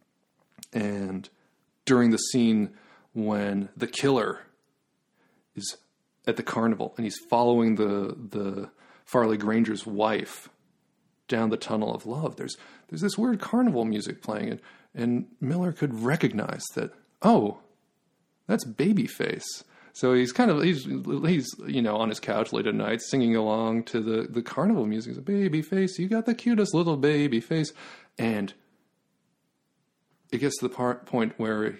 And during the scene when the killer is at the carnival and he's following the, the Farley Granger's wife down the tunnel of love, there's there's this weird carnival music playing, and, and Miller could recognize that, oh, that's Babyface. So he's kind of he's he's you know on his couch late at night singing along to the, the carnival music. He's like, Babyface, you got the cutest little baby face, and it gets to the part point where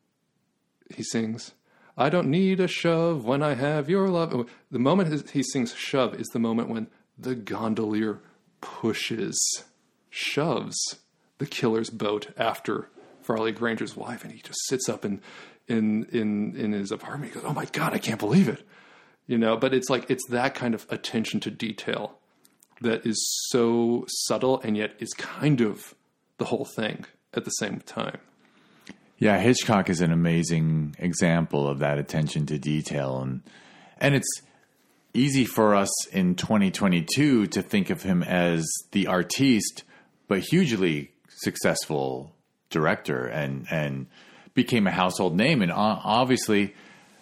he sings, I don't need a shove when I have your love. The moment he sings shove is the moment when the gondolier pushes, shoves the killer's boat after Farley Granger's wife, and he just sits up in in in in his apartment. He goes, "Oh my god, I can't believe it!" You know. But it's like it's that kind of attention to detail that is so subtle and yet is kind of the whole thing at the same time. Yeah, Hitchcock is an amazing example of that attention to detail, and and it's easy for us in twenty twenty-two to think of him as the artiste, but hugely successful director, and and became a household name, and obviously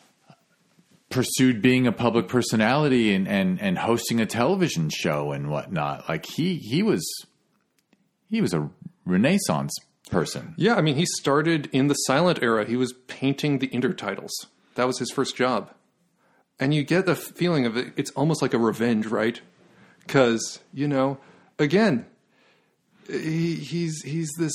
pursued being a public personality and and and hosting a television show and whatnot. Like he he was he was a Renaissance person. Yeah, I mean, he started in the silent era. He was painting the intertitles. That was his first job. And you get the feeling of it, it's almost like a revenge, right? Because, you know, again, he, he's he's this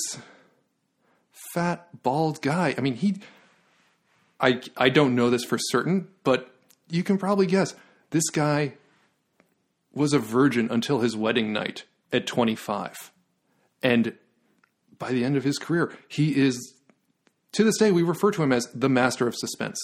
fat, bald guy. I mean, he, I, I don't know this for certain, but you can probably guess. This guy was a virgin until his wedding night at twenty-five. And by the end of his career, he is, to this day, we refer to him as the master of suspense.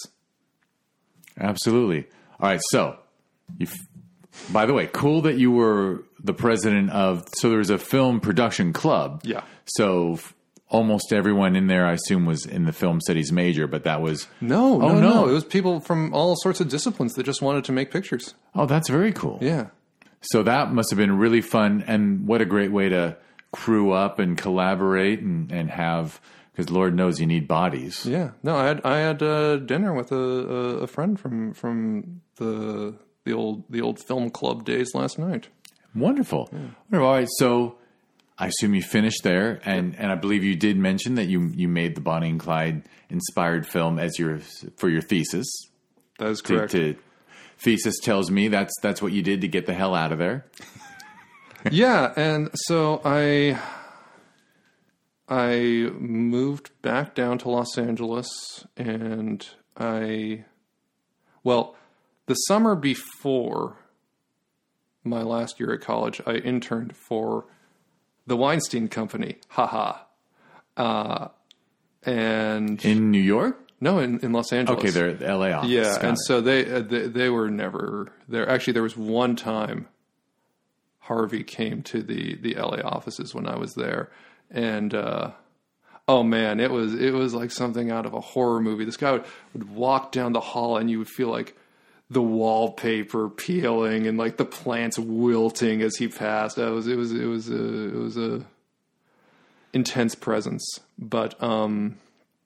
Absolutely. All right. So, you, by the way, cool that you were the president of, so there was a film production club. Yeah. So almost everyone in there, I assume, was in the film studies major, but that was... No, no, Oh, no, no. It was people from all sorts of disciplines that just wanted to make pictures. Oh, that's very cool. Yeah. So that must have been really fun, and what a great way to crew up and collaborate and, and have... Because Lord knows you need bodies. Yeah. No, I had I had uh, dinner with a, a, a friend from from the the old the old film club days last night. Wonderful. Yeah. All right, so I assume you finished there, and, and I believe you did mention that you you made the Bonnie and Clyde inspired film as your for your thesis. That is To, correct. to, thesis tells me that's that's what you did to get the hell out of there. Yeah, and so I I moved back down to Los Angeles, and I well, the summer before my last year at college, I interned for the Weinstein Company. Haha. Uh, and In New York? no, in, in Los Angeles. Okay, they're at the L A office. Yeah, Got and it. so they, uh, they they were never there. Actually, there was one time Harvey came to the the L A offices when I was there, and uh, oh man, it was it was like something out of a horror movie. This guy would, would walk down the hall, and you would feel like the wallpaper peeling and like the plants wilting as he passed. It was it was it was a it was a intense presence, but um.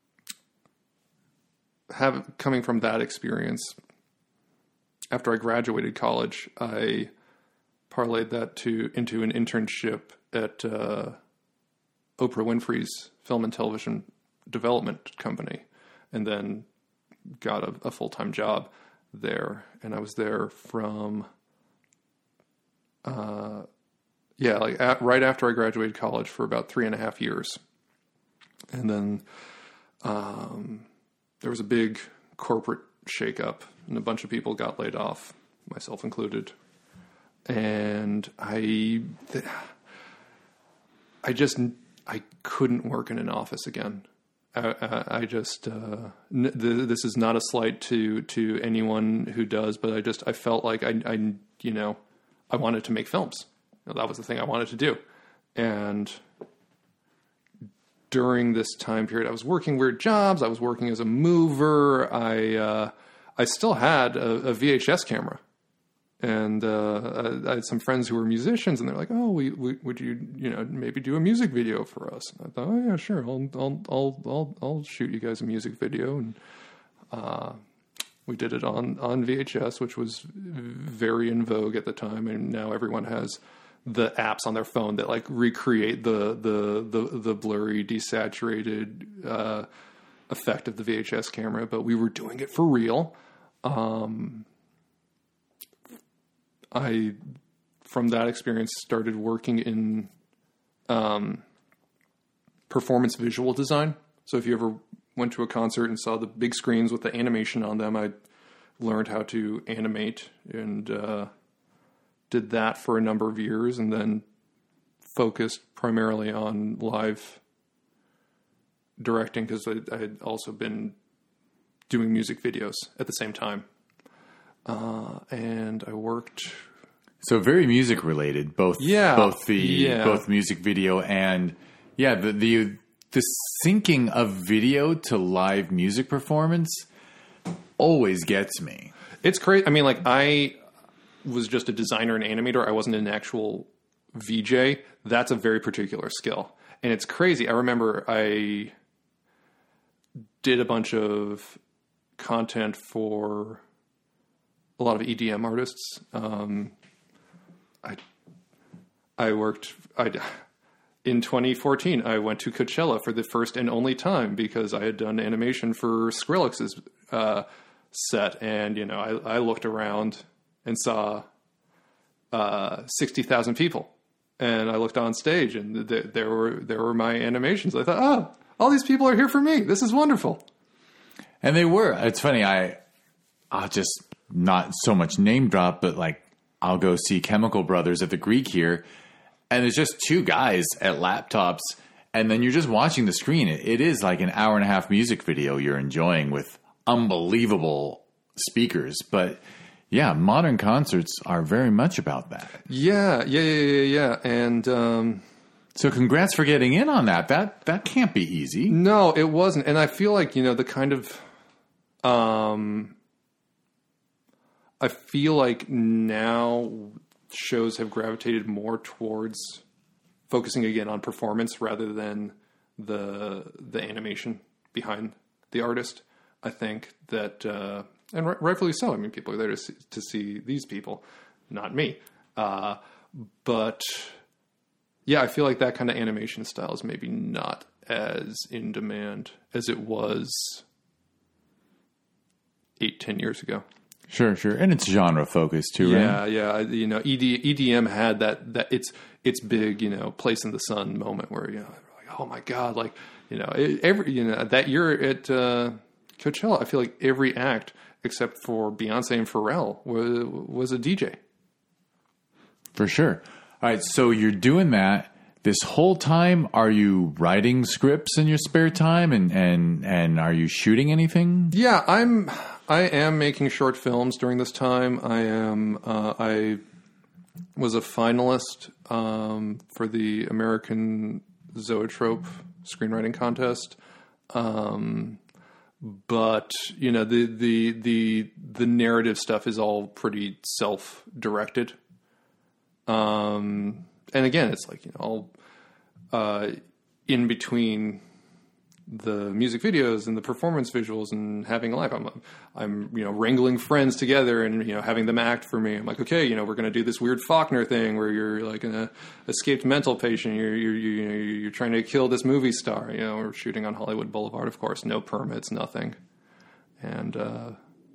Have coming from that experience, after I graduated college, I parlayed that to into an internship at uh, Oprah Winfrey's film and television development company, and then got a, a full time job there. And I was there from, uh, yeah, like at, right after I graduated college for about three and a half years, and then. Um, There was a big corporate shakeup, and a bunch of people got laid off, myself included. And I, I just, I couldn't work in an office again. I, I, I just, uh, n- th- this is not a slight to to anyone who does, but I just, I felt like I, I, you know, I wanted to make films. You know, that was the thing I wanted to do, and. During this time period, I was working weird jobs. I was working as a mover. I uh, I still had a, a V H S camera, and uh, I had some friends who were musicians, and they're like, "Oh, we, we, would you you know maybe do a music video for us?" And I thought, "Oh yeah, sure. I'll I'll I'll I'll, I'll shoot you guys a music video." And uh, we did it on on V H S, which was very in vogue at the time, and now everyone has the apps on their phone that like recreate the the the, the blurry, desaturated uh, effect of the V H S camera. But we were doing it for real. Um, I, from that experience, started working in um, performance visual design. So if you ever went to a concert and saw the big screens with the animation on them, I learned how to animate and uh, did that for a number of years, and then focused primarily on live directing because I, I had also been doing music videos at the same time. Uh, and I worked. So very music related, both Yeah, both the yeah. both music video and yeah the the the syncing of video to live music performance always gets me. It's crazy. I mean, like I was just a designer and animator. I wasn't an actual V J. That's a very particular skill, and it's crazy. I remember I did a bunch of content for a lot of E D M artists. Um, I I worked I in twenty fourteen. I went to Coachella for the first and only time because I had done animation for Skrillex's uh, set, and you know I, I looked around and saw uh, sixty thousand people, and I looked on stage, and th- there were there were my animations. I thought, oh, all these people are here for me. This is wonderful. And they were. It's funny. I I'll just not so much name drop, but like I'll go see Chemical Brothers at the Greek here, and it's just two guys at laptops, and then you're just watching the screen. It, it is like an hour and a half music video you're enjoying with unbelievable speakers. But yeah, modern concerts are very much about that. Yeah, yeah, yeah, yeah, yeah. And um, So congrats for getting in on that. That that can't be easy. No, it wasn't. And I feel like, you know, the kind of, um, I feel like now shows have gravitated more towards focusing again on performance rather than the the animation behind the artist. I think that, uh, and right, rightfully so. I mean, people are there to see, to see these people, not me. Uh, but yeah, I feel like that kind of animation style is maybe not as in demand as it was eight, ten years ago. Sure, sure. And it's genre focused too, yeah, right? Yeah, yeah. You know, E D, E D M had that, that it's, it's big, you know, place in the sun moment where, you know, like, oh my God, like, you know, every, you know, that year at uh, Coachella, I feel like every act except for Beyonce and Pharrell was, was a D J. For sure. All right, so you're doing that this whole time. Are you writing scripts in your spare time, and and and are you shooting anything? Yeah, I'm. I am making short films during this time. I am. Uh, I was a finalist um, for the American Zoetrope screenwriting contest, um, but you know the the the the narrative stuff is all pretty self-directed. Um, and again, it's like, you know, all, uh, in between the music videos and the performance visuals and having a life, I'm, I'm, you know, wrangling friends together and, you know, having them act for me. I'm like, okay, you know, we're going to do this weird Faulkner thing where you're like an escaped mental patient. You're, you're, you know, you're trying to kill this movie star. You know, we're shooting on Hollywood Boulevard, of course, no permits, nothing. And, uh,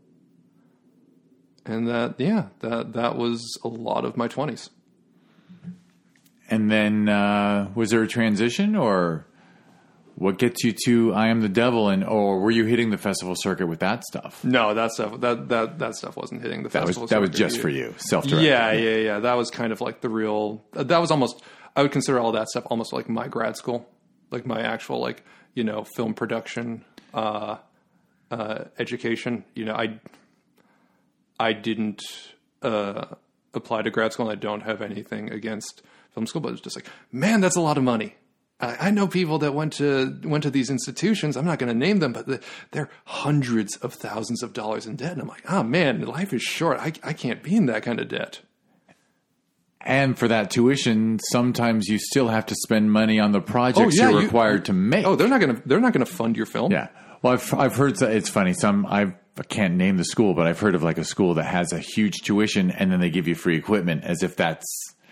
and that, yeah, that, that was a lot of my twenties. And then, uh, was there a transition, or what gets you to I Am the Devil, and or were you hitting the festival circuit with that stuff? No, that stuff that that that stuff wasn't hitting the that festival was, circuit. That was just for you, self-directed. Yeah, yeah, yeah. That was kind of like the real. That was almost. I would consider all that stuff almost like my grad school, like my actual, like, you know, film production uh, uh, education. You know, I I didn't uh, apply to grad school, and I don't have anything against film school, but it's just like, man, that's a lot of money. I, I know people that went to went to these institutions. I'm not going to name them, but the, they're hundreds of thousands of dollars in debt. And I'm like, oh man, life is short. I, I can't be in that kind of debt. And for that tuition, sometimes you still have to spend money on the projects oh, yeah, you're you, required to make. Oh, they're not going to they're not going to fund your film. Yeah. Well, I've I've heard that it's funny. Some I've, I can't name the school, but I've heard of like a school that has a huge tuition and then they give you free equipment as if that's.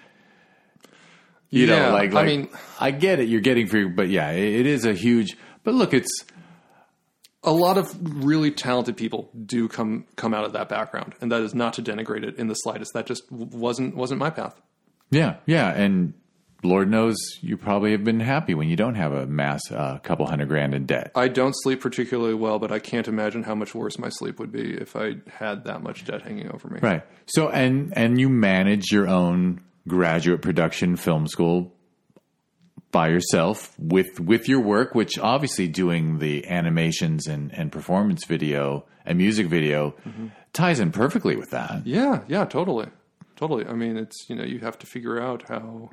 You yeah, know, like, like, I mean, I get it. You're getting free, but yeah, it, it is a huge, but look, it's a lot of really talented people do come, come out of that background, and that is not to denigrate it in the slightest. That just wasn't, wasn't my path. Yeah. Yeah. And Lord knows you probably have been happy when you don't have a mass, uh, couple hundred grand in debt. I don't sleep particularly well, but I can't imagine how much worse my sleep would be if I had that much debt hanging over me. Right. So, and, and you manage your own graduate production film school by yourself with with your work, which obviously doing the animations and, and performance video and music video mm-hmm. ties in perfectly with that. Yeah, yeah, totally. Totally. I mean, it's, you know, you have to figure out how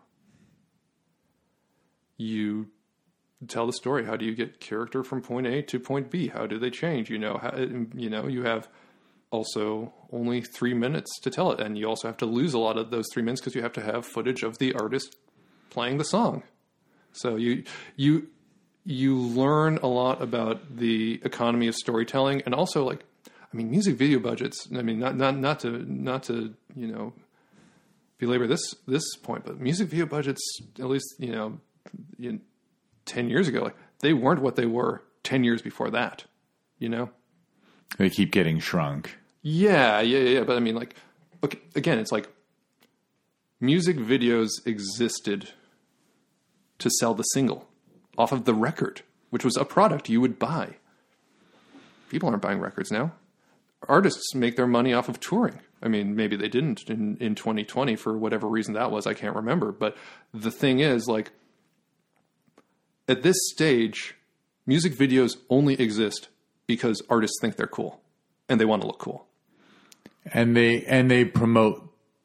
you tell the story. How do you get character from point A to point B? How do they change? You know, how, you know, you have also only three minutes to tell it. And you also have to lose a lot of those three minutes because you have to have footage of the artist playing the song. So you, you, you learn a lot about the economy of storytelling, and also, like, I mean, music video budgets, I mean, not, not, not to, not to, you know, belabor this, this point, but music video budgets, at least, you know, in ten years ago, like, they weren't what they were ten years before that, you know? They keep getting shrunk. Yeah, yeah, yeah. But I mean, like, okay, again, it's like music videos existed to sell the single off of the record, which was a product you would buy. People aren't buying records now. Artists make their money off of touring. I mean, maybe they didn't in, in twenty twenty for whatever reason that was. I can't remember. But the thing is, like, at this stage, music videos only exist because artists think they're cool and they want to look cool. And they and they promote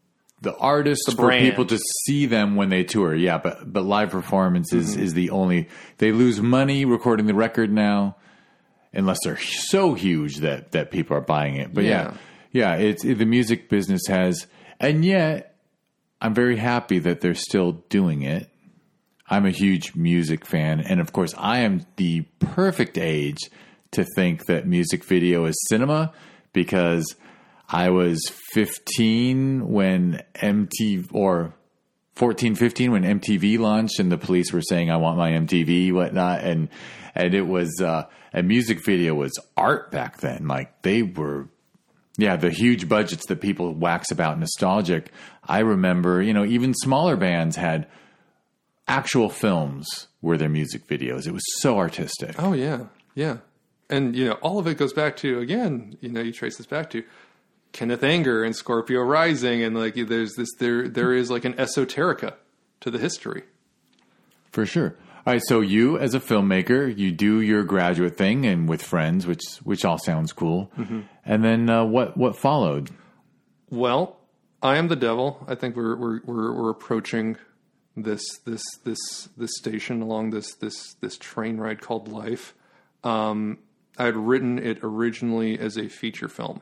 the artists The for brand. people to see them when they tour. Yeah, but but live performance is, Mm-hmm. is the only. They lose money recording the record now, unless they're so huge that, that people are buying it. But yeah, yeah, yeah it's it, the music business has, and yet I'm very happy that they're still doing it. I'm a huge music fan, and of course, I am the perfect age to think that music video is cinema because I was fifteen when M T V, or fourteen, fifteen when M T V launched, and the police were saying, "I want my M T V," whatnot, and and it was uh, a music video was art back then. Like they were, yeah, the huge budgets that people wax about nostalgic. I remember, you know, even smaller bands had actual films were their music videos. It was so artistic. Oh yeah, yeah, and you know, all of it goes back to, again, you know, you trace this back to Kenneth Anger and Scorpio Rising, and like there's this there there is like an esoterica to the history. For sure. All right, so you as a filmmaker, you do your graduate thing and with friends, which which all sounds cool. Mm-hmm. And then uh, what what followed? Well, I Am the Devil. I think we're we're we're, we're approaching this this this this station along this this this train ride called life. Um, I had written it originally as a feature film.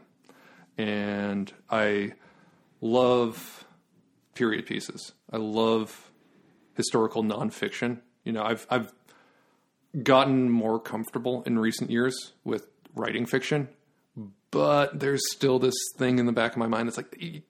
And I love period pieces. I love historical nonfiction. You know, I've I've gotten more comfortable in recent years with writing fiction, but there's still this thing in the back of my mind that's like,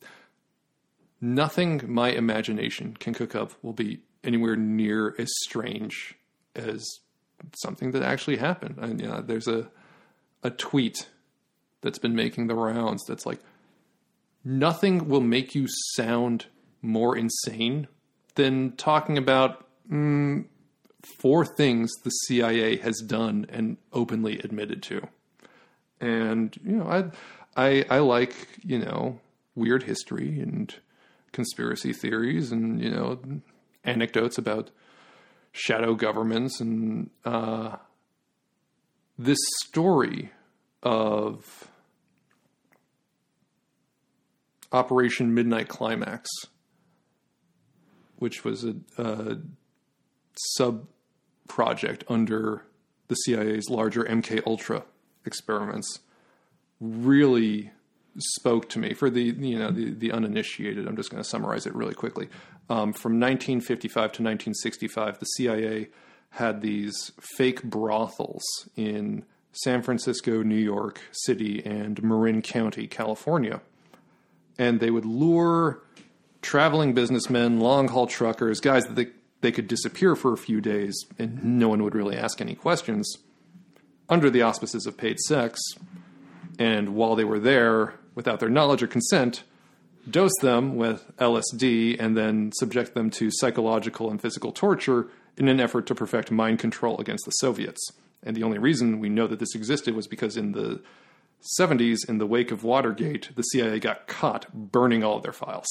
nothing my imagination can cook up will be anywhere near as strange as something that actually happened. And you know, there's a a tweet that's been making the rounds that's like, nothing will make you sound more insane than talking about mm, four things the C I A has done and openly admitted to. And, you know, I, I, I like, you know, weird history and conspiracy theories and, you know, anecdotes about shadow governments. And uh, this story of Operation Midnight Climax, which was a, a sub-project under the C I A's larger M K Ultra experiments, really spoke to me. For the you know the, the uninitiated, I'm just going to summarize it really quickly. Um, from nineteen fifty-five to nineteen sixty-five, the C I A had these fake brothels in San Francisco, New York City, and Marin County, California. And they would lure traveling businessmen, long-haul truckers, guys that they, they could disappear for a few days and no one would really ask any questions, under the auspices of paid sex. And while they were there, without their knowledge or consent, dose them with L S D and then subject them to psychological and physical torture in an effort to perfect mind control against the Soviets. And the only reason we know that this existed was because in the seventies, in the wake of Watergate, the C I A got caught burning all of their files.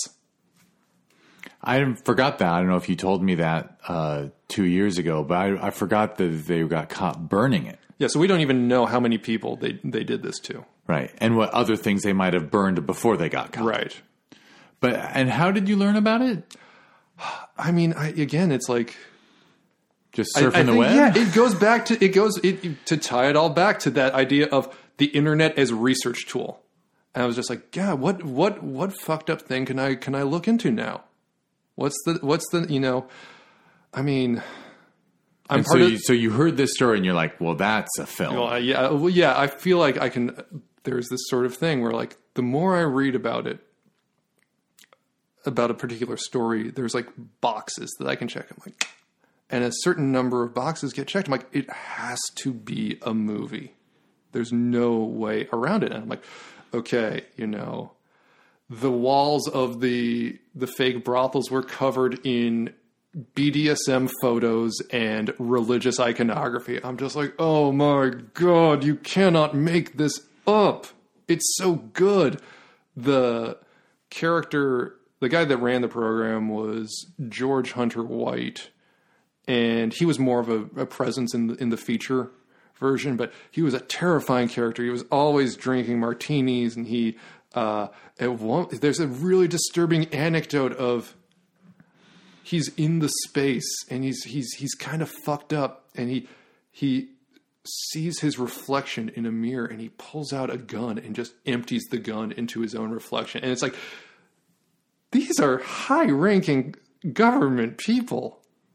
I forgot that. I don't know if you told me that uh, two years ago, but I, I forgot that they got caught burning it. Yeah, so we don't even know how many people they, they did this to. Right. And what other things they might have burned before they got caught. Right. But, and how did you learn about it? I mean, I, again, it's like... Just surfing I, I the think, web? Yeah, it goes back to, it goes, it, to tie it all back to that idea of the internet as research tool. And I was just like, yeah, what, what, what fucked up thing can I, can I look into now? What's the, what's the, you know, I mean, I'm and part so of, you, so you heard this story and you're like, well, that's a film. well, uh, yeah, well, yeah, I feel like I can, there's this sort of thing where like, the more I read about it, about a particular story, there's like boxes that I can check. I'm like, and a certain number of boxes get checked. I'm like, it has to be a movie. There's no way around it. And I'm like, okay, you know, the walls of the the fake brothels were covered in B D S M photos and religious iconography. I'm just like, oh my God, you cannot make this up. It's so good. The character, the guy that ran the program was George Hunter White. And he was more of a, a presence in the, in the feature version, but he was a terrifying character. He was always drinking martinis, and he Uh, at one, there's a really disturbing anecdote of he's in the space and he's he's he's kind of fucked up, and he he sees his reflection in a mirror, and he pulls out a gun and just empties the gun into his own reflection. And it's like, these are high-ranking government people.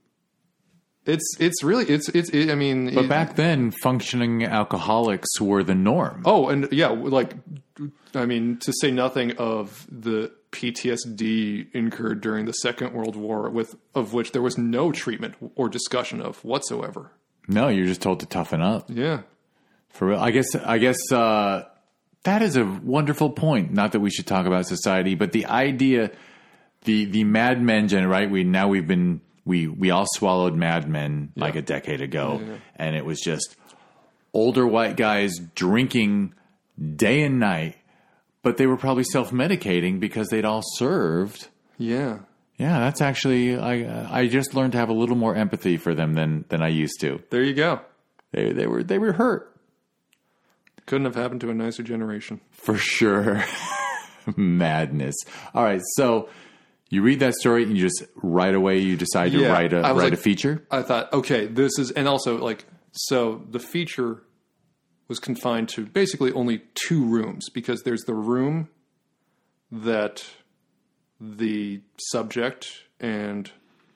It's it's really it's it's it, I mean, But it, back then, functioning alcoholics were the norm. oh, and yeah, like I mean, to say nothing of the P T S D incurred during the Second World War, with of which there was no treatment or discussion of whatsoever. No, you're just told to toughen up. Yeah, For real. I guess I guess uh, that is a wonderful point. Not that we should talk about society, but the idea, the the Mad Men gen, right? We now we've been we we all swallowed Mad Men yeah. like a decade ago, yeah, yeah. and it was just older white guys drinking day and night, but they were probably self-medicating because they'd all served. Yeah. Yeah, that's actually I I just learned to have a little more empathy for them than than I used to. There you go. They they were they were hurt. Couldn't have happened to a nicer generation. For sure. Madness. All right, so you read that story and you just right away you decide to yeah, write a write like, a feature? I thought, okay, this is, and also like, so the feature was confined to basically only two rooms, because there's the room that the subject and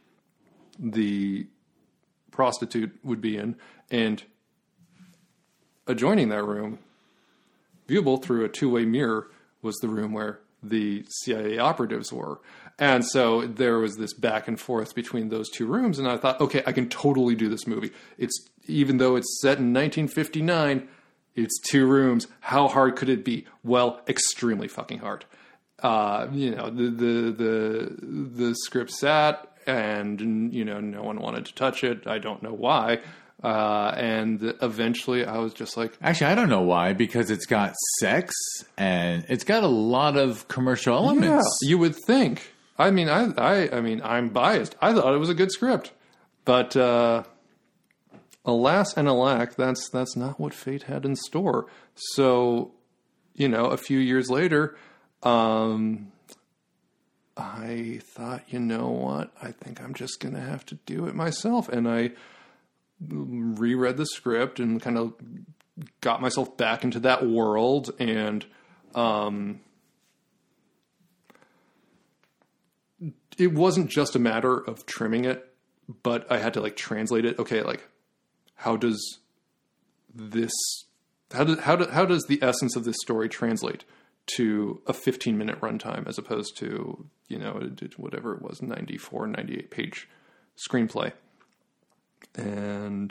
the prostitute would be in, and adjoining that room, viewable through a two-way mirror, was the room where the C I A operatives were. And so there was this back and forth between those two rooms, and I thought, okay, I can totally do this movie. It's, even though it's set in nineteen fifty-nine, it's two rooms. How hard could it be? Well, extremely fucking hard. Uh, you know, the, the, the, the script sat, and, you know, no one wanted to touch it. I don't know why. Uh, and eventually I was just like, actually, I don't know why, because it's got sex and it's got a lot of commercial elements. Yeah, you would think. I mean, I, I, I mean, I'm biased. I thought it was a good script, but, uh, alas and alack, that's, that's not what fate had in store. So, you know, a few years later, um, I thought, you know what? I think I'm just going to have to do it myself. And I reread the script and kind of got myself back into that world. And, um, it wasn't just a matter of trimming it, but I had to like translate it. Okay. Like, how does this, how does, how do, how does the essence of this story translate to a fifteen minute runtime as opposed to, you know, whatever it was, ninety-four, ninety-eight page screenplay. And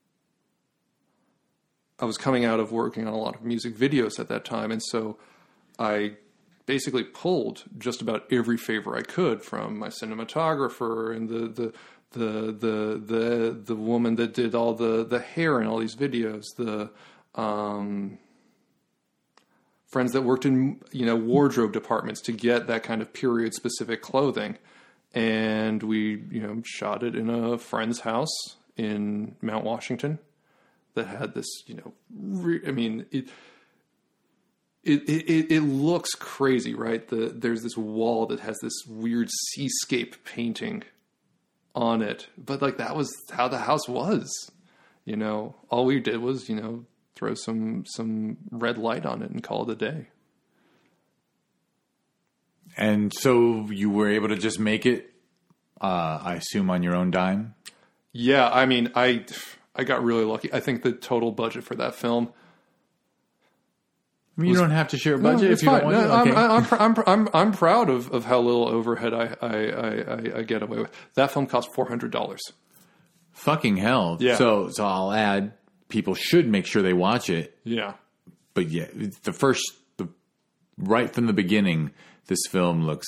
I was coming out of working on a lot of music videos at that time. And so I basically pulled just about every favor I could from my cinematographer and the, the, the, the, the, the woman that did all the, the hair in all these videos, the, um, friends that worked in, you know, wardrobe departments to get that kind of period specific clothing. And we, you know, shot it in a friend's house in Mount Washington that had this, you know, re- I mean, it, it, it, it looks crazy, right? The, there's this wall that has this weird seascape painting on it, but like, that was how the house was, you know, all we did was, you know, throw some, some red light on it and call it a day. And so you were able to just make it, uh, I assume, on your own dime? Yeah, I mean, I I got really lucky. I think the total budget for that film. I mean, you don't have to share a budget No, if it's you fine. don't want No, to. I'm, Okay. I'm, I'm, I'm, I'm proud of, of how little overhead I, I, I, I get away with. That film cost four hundred dollars. Fucking hell. Yeah. So, so I'll add, people should make sure they watch it. Yeah. But yeah, the first, the, right from the beginning, this film looks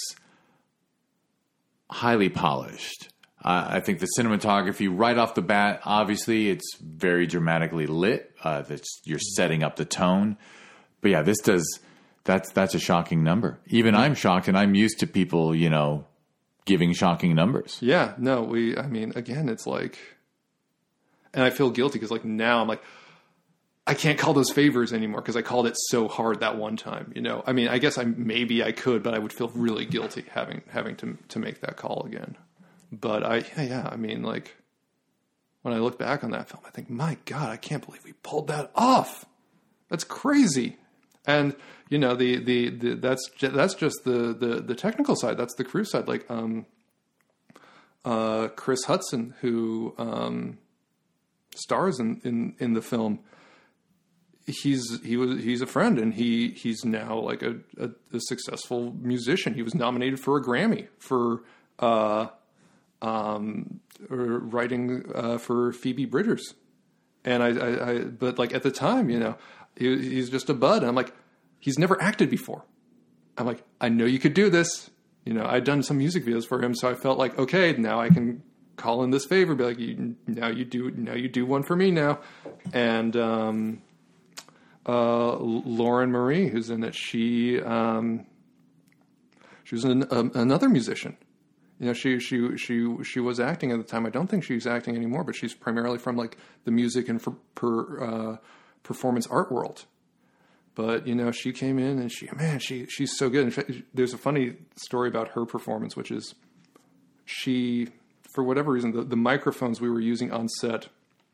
highly polished. Uh, I think the cinematography right off the bat, obviously, it's very dramatically lit. Uh, that's, you're setting up the tone. But yeah, this does, that's, that's a shocking number. Even I'm shocked, and I'm used to people, you know, giving shocking numbers. Yeah. No, we, I mean, again, it's like, and I feel guilty because like now I'm like, I can't call those favors anymore because I called it so hard that one time. You know, I mean, I guess I maybe I could, but I would feel really guilty having having to to make that call again. But I, yeah, yeah, I mean, like when I look back on that film, I think, my God, I can't believe we pulled that off. That's crazy. And you know, the the, the that's that's just the, the the technical side. That's the crew side. Like um, uh, Chris Hudson, who um, stars in, in in the film. He's he was he's a friend, and he he's now like a, a, a successful musician. He was nominated for a Grammy for uh, um, writing uh, for Phoebe Bridgers, and I, I, I but like at the time, you know, he, he's just a bud. And I'm like, he's never acted before. I'm like, I know you could do this. You know, I'd done some music videos for him, so I felt like, okay, now I can call in this favor. Be like, you, now you do now you do one for me now, and. Um, Uh, Lauren Marie, who's in it, she um, she was an, um, another musician. You know, she she she she was acting at the time. I don't think she's acting anymore, but she's primarily from like the music and for, per, uh, performance art world. But you know, she came in and she man, she she's so good. In fact, there's a funny story about her performance, which is she, for whatever reason, the, the microphones we were using on set.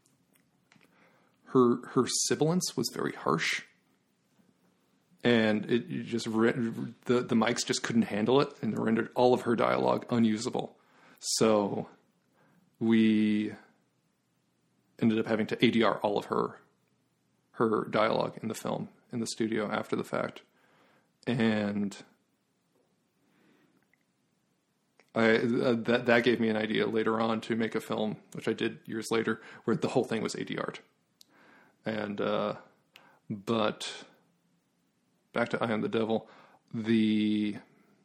Her her sibilance was very harsh, and it you just the the mics just couldn't handle it, and it rendered all of her dialogue unusable. So we ended up having to A D R all of her her dialogue in the film in the studio after the fact, and I uh, that that gave me an idea later on to make a film, which I did years later, where the whole thing was A D R'd. And, uh, but back to I Am the Devil, the,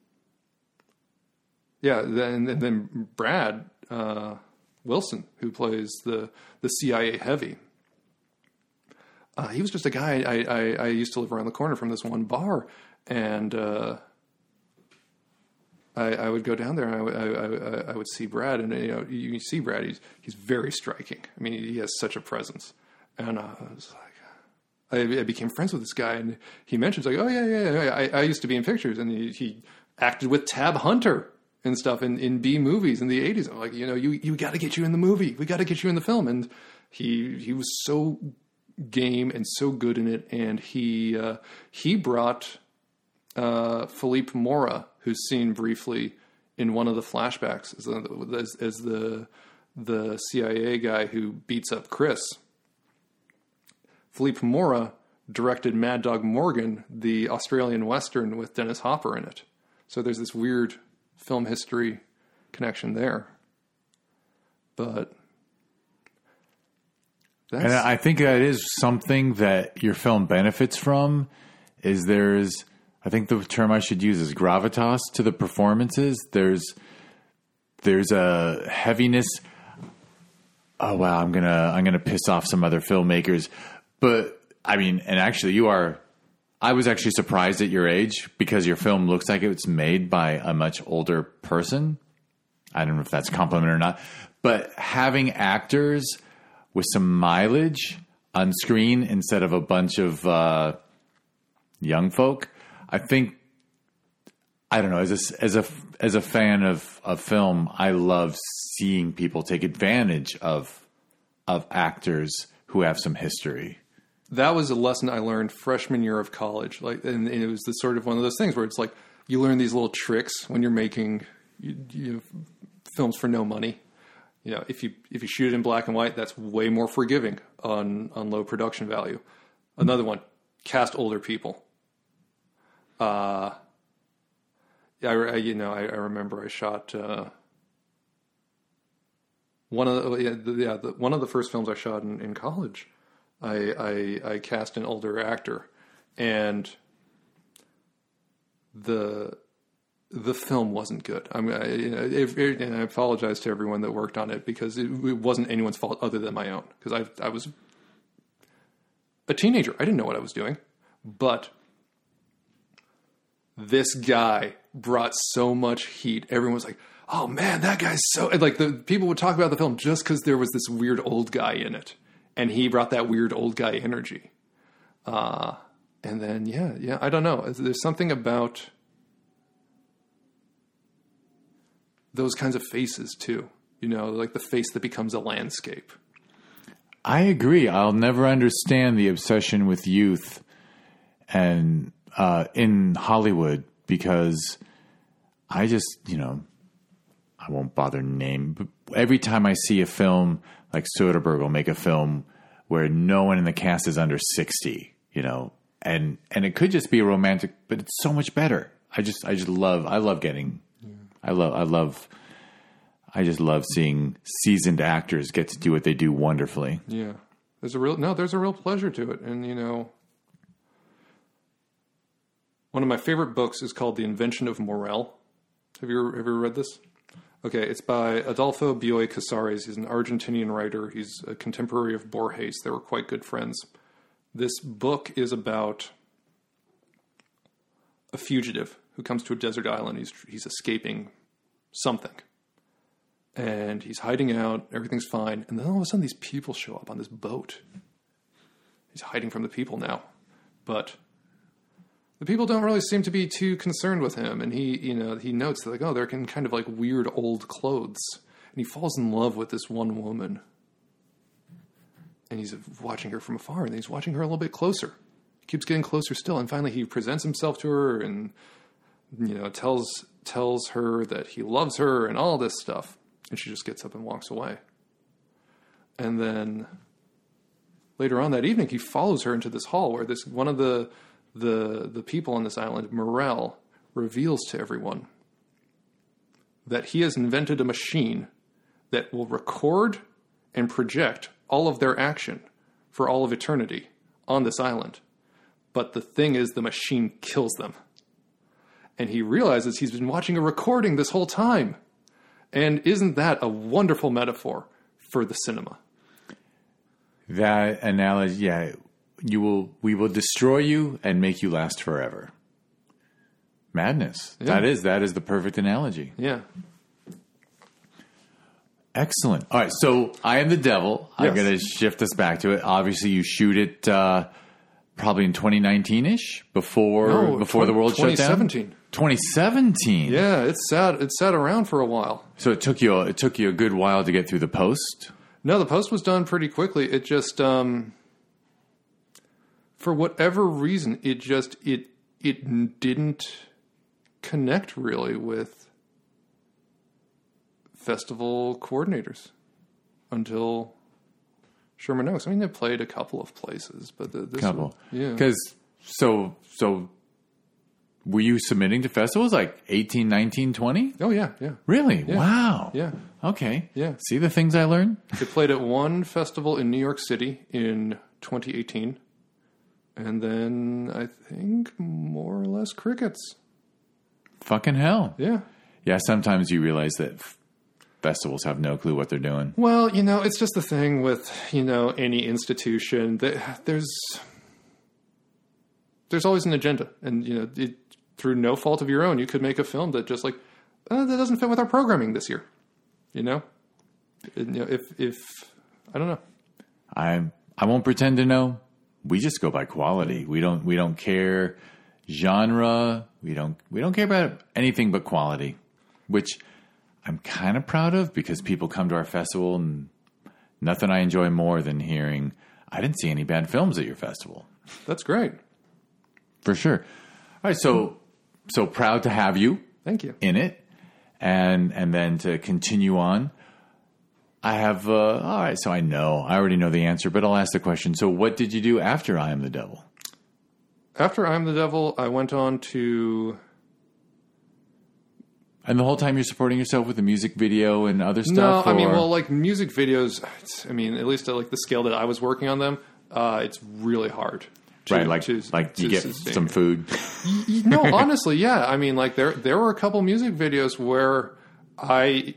yeah, then, and then Brad, uh, Wilson, who plays the, the C I A heavy, uh, he was just a guy, I, I, I used to live around the corner from this one bar, and, uh, I, I would go down there and I, would- I, I, I would see Brad, and, you know, you, you see Brad, he's, he's very striking. I mean, he has such a presence. And I was like, I, I became friends with this guy, and he mentions like, oh yeah, yeah, yeah. I, I used to be in pictures, and he, he acted with Tab Hunter and stuff in, in B movies in the eighties. I'm like, you know, you you got to get you in the movie. We got to get you in the film. And he he was so game and so good in it, and he uh, he brought uh, Philippe Mora, who's seen briefly in one of the flashbacks as, as, as the the C I A guy who beats up Chris. Philippe Mora directed Mad Dog Morgan, the Australian Western with Dennis Hopper in it. So there's this weird film history connection there. But that's... And I think that is something that your film benefits from, is there's, I think the term I should use is gravitas to the performances. There's, there's a heaviness. Oh wow, I'm gonna, I'm gonna piss off some other filmmakers. But, I mean, and actually you are, I was actually surprised at your age because your film looks like it's made by a much older person. I don't know if that's a compliment or not. But having actors with some mileage on screen instead of a bunch of uh, young folk, I think, I don't know, as a, as a, as a fan of, of film, I love seeing people take advantage of of actors who have some history. That was a lesson I learned freshman year of college. Like, and, and it was the sort of one of those things where it's like you learn these little tricks when you're making you, you, films for no money. You know, if you if you shoot it in black and white, that's way more forgiving on on low production value. Another one, cast older people. Uh, yeah, I, you know, I, I remember I shot uh, one of the, yeah, the, yeah the, one of the first films I shot in, in college. I, I I cast an older actor, and the the film wasn't good. I mean, I, you know, if, and I apologize to everyone that worked on it because it, it wasn't anyone's fault other than my own. Because I I was a teenager, I didn't know what I was doing, but this guy brought so much heat. Everyone was like, "Oh man, that guy's so..." And like the people would talk about the film just because there was this weird old guy in it. And he brought that weird old guy energy. Uh, and then, yeah, yeah, I don't know. There's something about those kinds of faces too, you know, like the face that becomes a landscape. I agree. I'll never understand the obsession with youth and uh, in Hollywood because I just, you know, I won't bother name, but every time I see a film like Soderbergh will make a film where no one in the cast is under sixty, you know, and and it could just be a romantic, but it's so much better. I just I just love I love getting yeah. I love I love I just love seeing seasoned actors get to do what they do wonderfully. Yeah. There's a real no, there's a real pleasure to it. And you know, one of my favorite books is called The Invention of Morel. Have you ever, ever read this? Okay, it's by Adolfo Bioy Casares. He's an Argentinian writer. He's a contemporary of Borges. They were quite good friends. This book is about a fugitive who comes to a desert island. He's he's escaping something. And he's hiding out. Everything's fine. And then all of a sudden these people show up on this boat. He's hiding from the people now. But the people don't really seem to be too concerned with him. And he, you know, he notes that like, oh, they're in kind of like weird old clothes. And he falls in love with this one woman. And he's watching her from afar. And he's watching her a little bit closer. He keeps getting closer still. And finally he presents himself to her and, you know, tells tells her that he loves her and all this stuff. And she just gets up and walks away. And then later on that evening, he follows her into this hall where this one of the the the people on this island, Morel, reveals to everyone that he has invented a machine that will record and project all of their action for all of eternity on this island. But the thing is, the machine kills them. And he realizes he's been watching a recording this whole time. And isn't that a wonderful metaphor for the cinema? That analogy, yeah, you will. We will destroy you and make you last forever. Madness. Yeah. That is that is the perfect analogy. Yeah. Excellent. All right, so I Am the Devil. Yes. I'm going to shift us back to it. Obviously, you shoot it uh, probably in twenty nineteen-ish before no, before twenty, the world shut down. twenty seventeen. twenty seventeen. Yeah, it sat it sat around for a while. So it took you it took you a good while to get through the post? No, the post was done pretty quickly. It just um, for whatever reason, it just it it didn't connect really with festival coordinators until Sherman Oaks. I mean, they played a couple of places, but the, this couple, one, yeah. Because so so. Were you submitting to festivals like eighteen, nineteen, twenty? Oh, yeah, yeah. Really? Yeah. Wow. Yeah. Okay. Yeah. See the things I learned? They played at one festival in New York City in twenty eighteen. And then I think more or less crickets. Fucking hell. Yeah. Yeah, sometimes you realize that f- festivals have no clue what they're doing. Well, you know, it's just the thing with, you know, any institution that there's there's always an agenda. And, you know, it, through no fault of your own, you could make a film that just like, oh, that doesn't fit with our programming this year. You know? And, you know, if, if, I don't know. I I won't pretend to know. We just go by quality. We don't we don't care genre. We don't we don't care about anything but quality, which I'm kind of proud of because people come to our festival and nothing I enjoy more than hearing, I didn't see any bad films at your festival. That's great. For sure. All right, so so proud to have you. Thank you. In it. And and then to continue on, I have, uh, all right, so I know, I already know the answer, but I'll ask the question. So what did you do after I Am the Devil? After I Am the Devil, I went on to... And the whole time you're supporting yourself with a music video and other stuff? No, I or? mean, well, like music videos, I mean, at least at like the scale that I was working on them, uh, it's really hard. To, right, like, to, like to you get sustain. some food? No, honestly, yeah. I mean, like there there were a couple music videos where I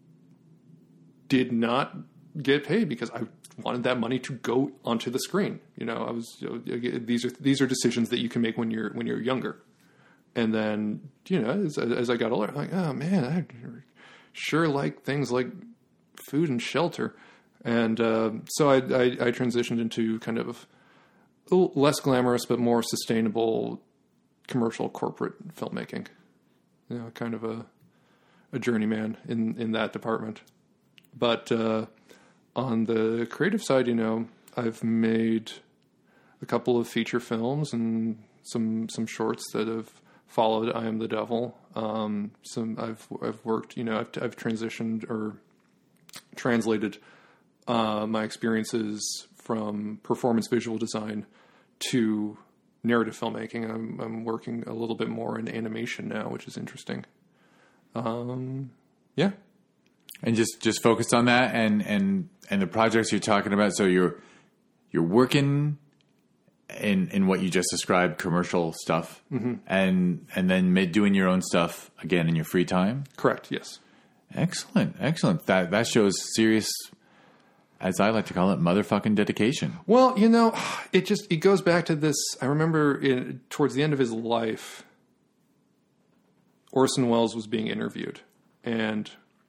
did not get paid because I wanted that money to go onto the screen. You know, I was you know, these are these are decisions that you can make when you're when you're younger. And then, you know, as, as I got older, I'm like, oh man, I sure like things like food and shelter. And uh, so I, I, I transitioned into kind of a little less glamorous, but more sustainable commercial corporate filmmaking. You know, kind of a a journeyman in, in that department. But uh, on the creative side, you know, I've made a couple of feature films and some some shorts that have followed I Am the Devil. Um, some I've I've worked, you know, I've I've transitioned or translated uh, my experiences from performance visual design to narrative filmmaking. I'm I'm working a little bit more in animation now, which is interesting. Um, yeah. And just, just focused on that and, and, and the projects you're talking about. So you're, you're working in, in what you just described, commercial stuff, mm-hmm. and, and then mid doing your own stuff again in your free time. Correct. Yes. Excellent. Excellent. That, that shows serious, as I like to call it, motherfucking dedication. Well, you know, it just, it goes back to this. I remember in, towards the end of his life, Orson Welles was being interviewed, and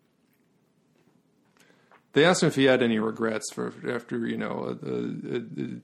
they asked him if he had any regrets for after, you know, a, a, a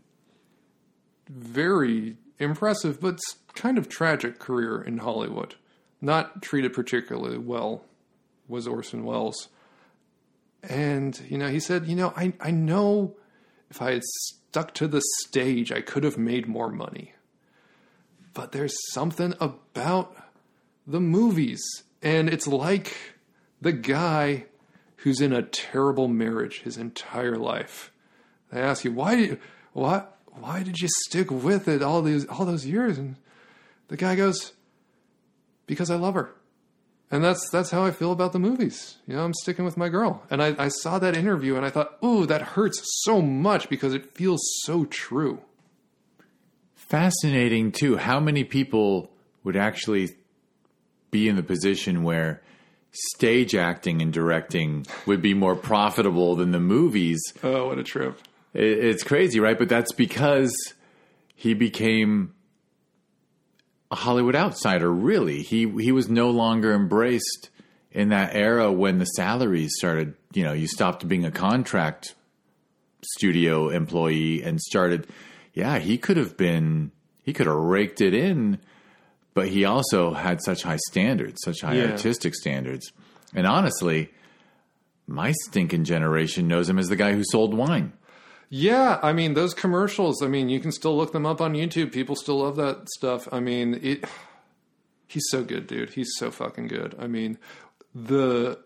very impressive but kind of tragic career in Hollywood. Not treated particularly well was Orson Welles. And, you know, he said, you know, I, I know if I had stuck to the stage, I could have made more money. But there's something about the movies. And it's like the guy who's in a terrible marriage his entire life. They ask you, why did, why, why did you stick with it all these, all those years? And the guy goes, because I love her. And that's, that's how I feel about the movies. You know, I'm sticking with my girl. And I, I saw that interview and I thought, ooh, that hurts so much because it feels so true. Fascinating too. How many people would actually be in the position where stage acting and directing would be more profitable than the movies? Oh, what a trip. It, it's crazy, right? But that's because he became a Hollywood outsider, really. He he was no longer embraced in that era when the salaries started, you know, you stopped being a contract studio employee and started, yeah, he could have been, he could have raked it in. But he also had such high standards, such high yeah. artistic standards. And honestly, my stinking generation knows him as the guy who sold wine. Yeah, I mean, those commercials, I mean, you can still look them up on YouTube. People still love that stuff. I mean, it. He's so good, dude. He's so fucking good. I mean, the...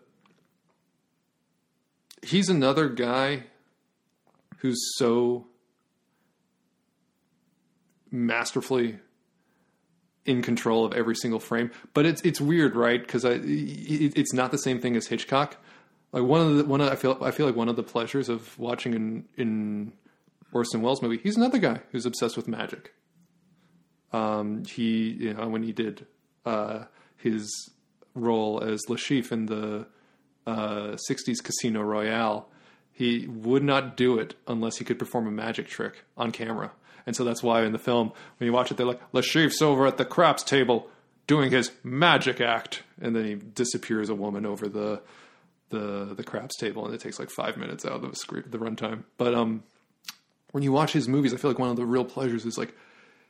He's another guy who's so masterfully in control of every single frame, but it's it's weird, right? Because I it, it's not the same thing as Hitchcock. Like one of the one of, I feel I feel like one of the pleasures of watching in in Orson Welles movie, he's another guy who's obsessed with magic. Um, he you know when he did uh, his role as Le Chiffre in the uh, sixties Casino Royale, he would not do it unless he could perform a magic trick on camera. And so that's why in the film, when you watch it, they're like, Le Chiffre's over at the craps table doing his magic act. And then he disappears a woman over the the the craps table, and it takes like five minutes out of the script, the runtime. But um, when you watch his movies, I feel like one of the real pleasures is like,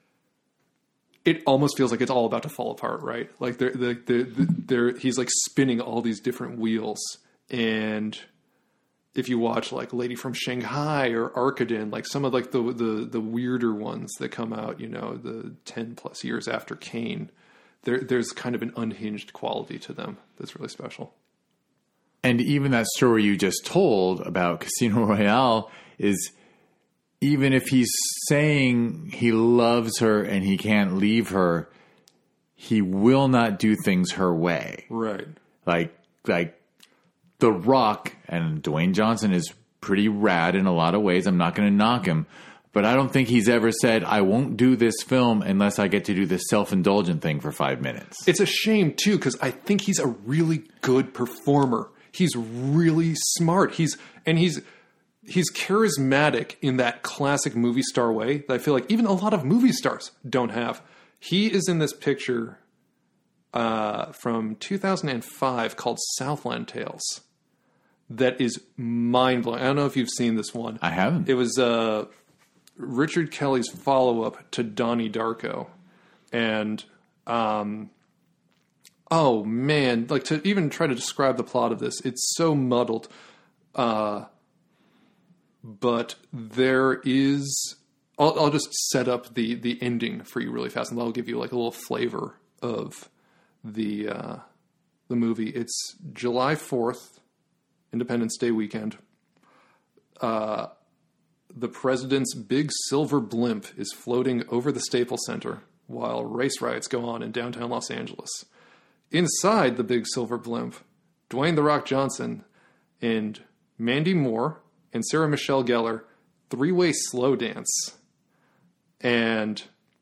it almost feels like it's all about to fall apart, right? Like they're, they're, they're, they're, he's like spinning all these different wheels. And if you watch like Lady from Shanghai or Arcadin, like some of like the, the, the weirder ones that come out, you know, the ten plus years after Kane, there, there's kind of an unhinged quality to them that's really special. And even that story you just told about Casino Royale is, even if he's saying he loves her and he can't leave her, he will not do things her way. Right. Like, like The Rock, and Dwayne Johnson is pretty rad in a lot of ways. I'm not going to knock him, but I don't think he's ever said, I won't do this film unless I get to do this self-indulgent thing for five minutes. It's a shame too, because I think he's a really good performer. He's really smart. He's, and he's, he's charismatic in that classic movie star way that I feel like even a lot of movie stars don't have. He is in this picture uh, from two thousand five called Southland Tales that is mind-blowing. I don't know if you've seen this one. I haven't. It was uh, Richard Kelly's follow-up to Donnie Darko. And, um, oh man, like to even try to describe the plot of this, it's so muddled. Uh, but there is, I'll, I'll just set up the, the ending for you really fast, and that'll give you like a little flavor of the, uh, the movie. It's July fourth, Independence Day weekend. Uh, the president's big silver blimp is floating over the Staples Center while race riots go on in downtown Los Angeles. Inside the big silver blimp, Dwayne "The Rock" Johnson and Mandy Moore and Sarah Michelle Gellar three-way slow dance. And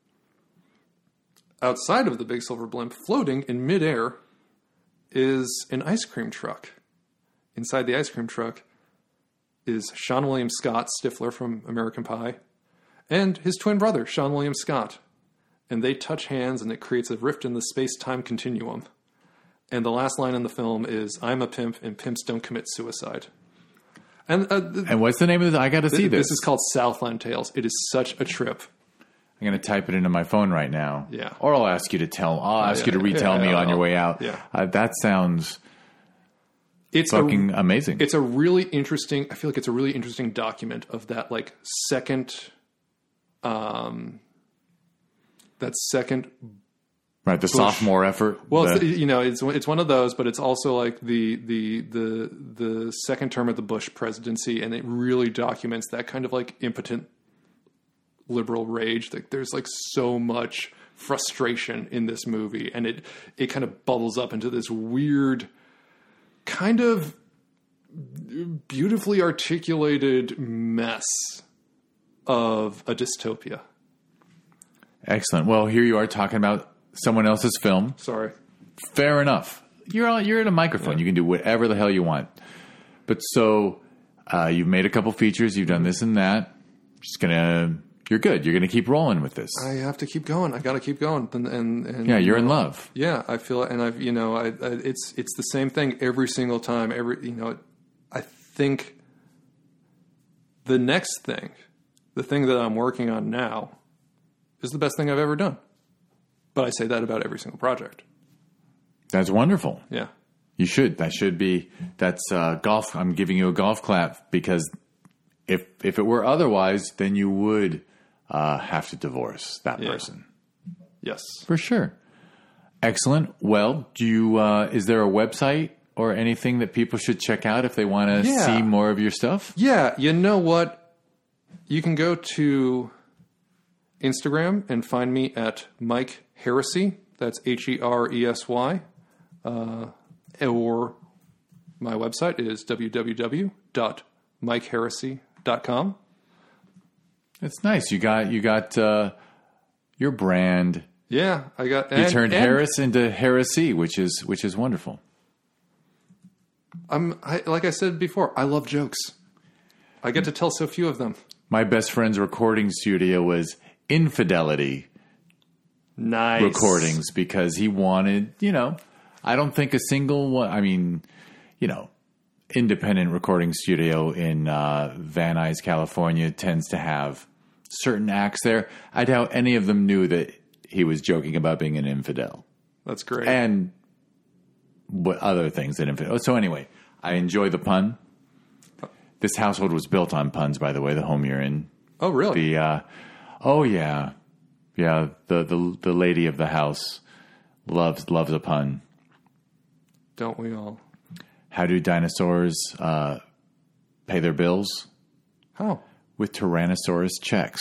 outside of the big silver blimp, floating in midair, is an ice cream truck. Inside the ice cream truck is Sean William Scott, Stifler from American Pie, and his twin brother, Sean William Scott. And they touch hands, and it creates a rift in the space-time continuum. And the last line in the film is, "I'm a pimp, and pimps don't commit suicide." And uh, th- And what's the name of it? I got to see th- this. This is called Southland Tales. It is such a trip. I'm going to type it into my phone right now. Yeah. Or I'll ask you to tell. I'll ask yeah, you to retell yeah, me yeah, on your I'll- way out. yeah. Uh, that sounds It's fucking a, amazing. It's a really interesting. I feel like it's a really interesting document of that, like second, um, that second. right, the sophomore effort. Well, the- it's, you know, it's it's one of those, but it's also like the the the the second term of the Bush presidency, and it really documents that kind of like impotent liberal rage. Like there's like so much frustration in this movie, and it it kind of bubbles up into this weird, kind of beautifully articulated mess of a dystopia. Excellent. Well, here you are talking about someone else's film. Sorry. Fair enough. You're on, you're at a microphone. Yeah. You can do whatever the hell you want. But so uh, you've made a couple features. You've done this and that. Just gonna. You're good. You're gonna keep rolling with this. I have to keep going. I got to keep going. And, and, and yeah, you're you in know, love. Yeah, I feel, and I've, you know, I, I, it's it's the same thing every single time. Every, you know, I think the next thing, the thing that I'm working on now, is the best thing I've ever done. But I say that about every single project. That's wonderful. Yeah, You should. That should be. That's uh, golf. I'm giving you a golf clap because if if it were otherwise, then you would uh, have to divorce that Yeah. person yes. for sure. Excellent. Well, do you? Uh, is there a website or anything that people should check out if they want to Yeah. see more of your stuff? Yeah, you know what? You can go to Instagram and find me at Mike Heresy. That's H E R E S Y. Uh, or my website is w w w dot mike heresy dot com. It's nice. You got you got uh, your brand. Yeah, I got. You and, turned and Harris into heresy, which is which is wonderful. I'm I, like I said before. I love jokes. I get to tell so few of them. My best friend's recording studio was Infidelity Nice Recordings because he wanted, you know, I don't think a single one, I mean, you know, independent recording studio in uh, Van Nuys, California tends to have certain acts there. I doubt any of them knew that he was joking about being an infidel That's great. and what other things that infidel. So anyway, I enjoy the pun. This household was built on puns, by the way, the home you're in. oh, really? The uh, oh yeah, yeah. The, the the lady of the house loves loves a pun. Don't we all? How do dinosaurs uh, pay their bills? How? With Tyrannosaurus checks.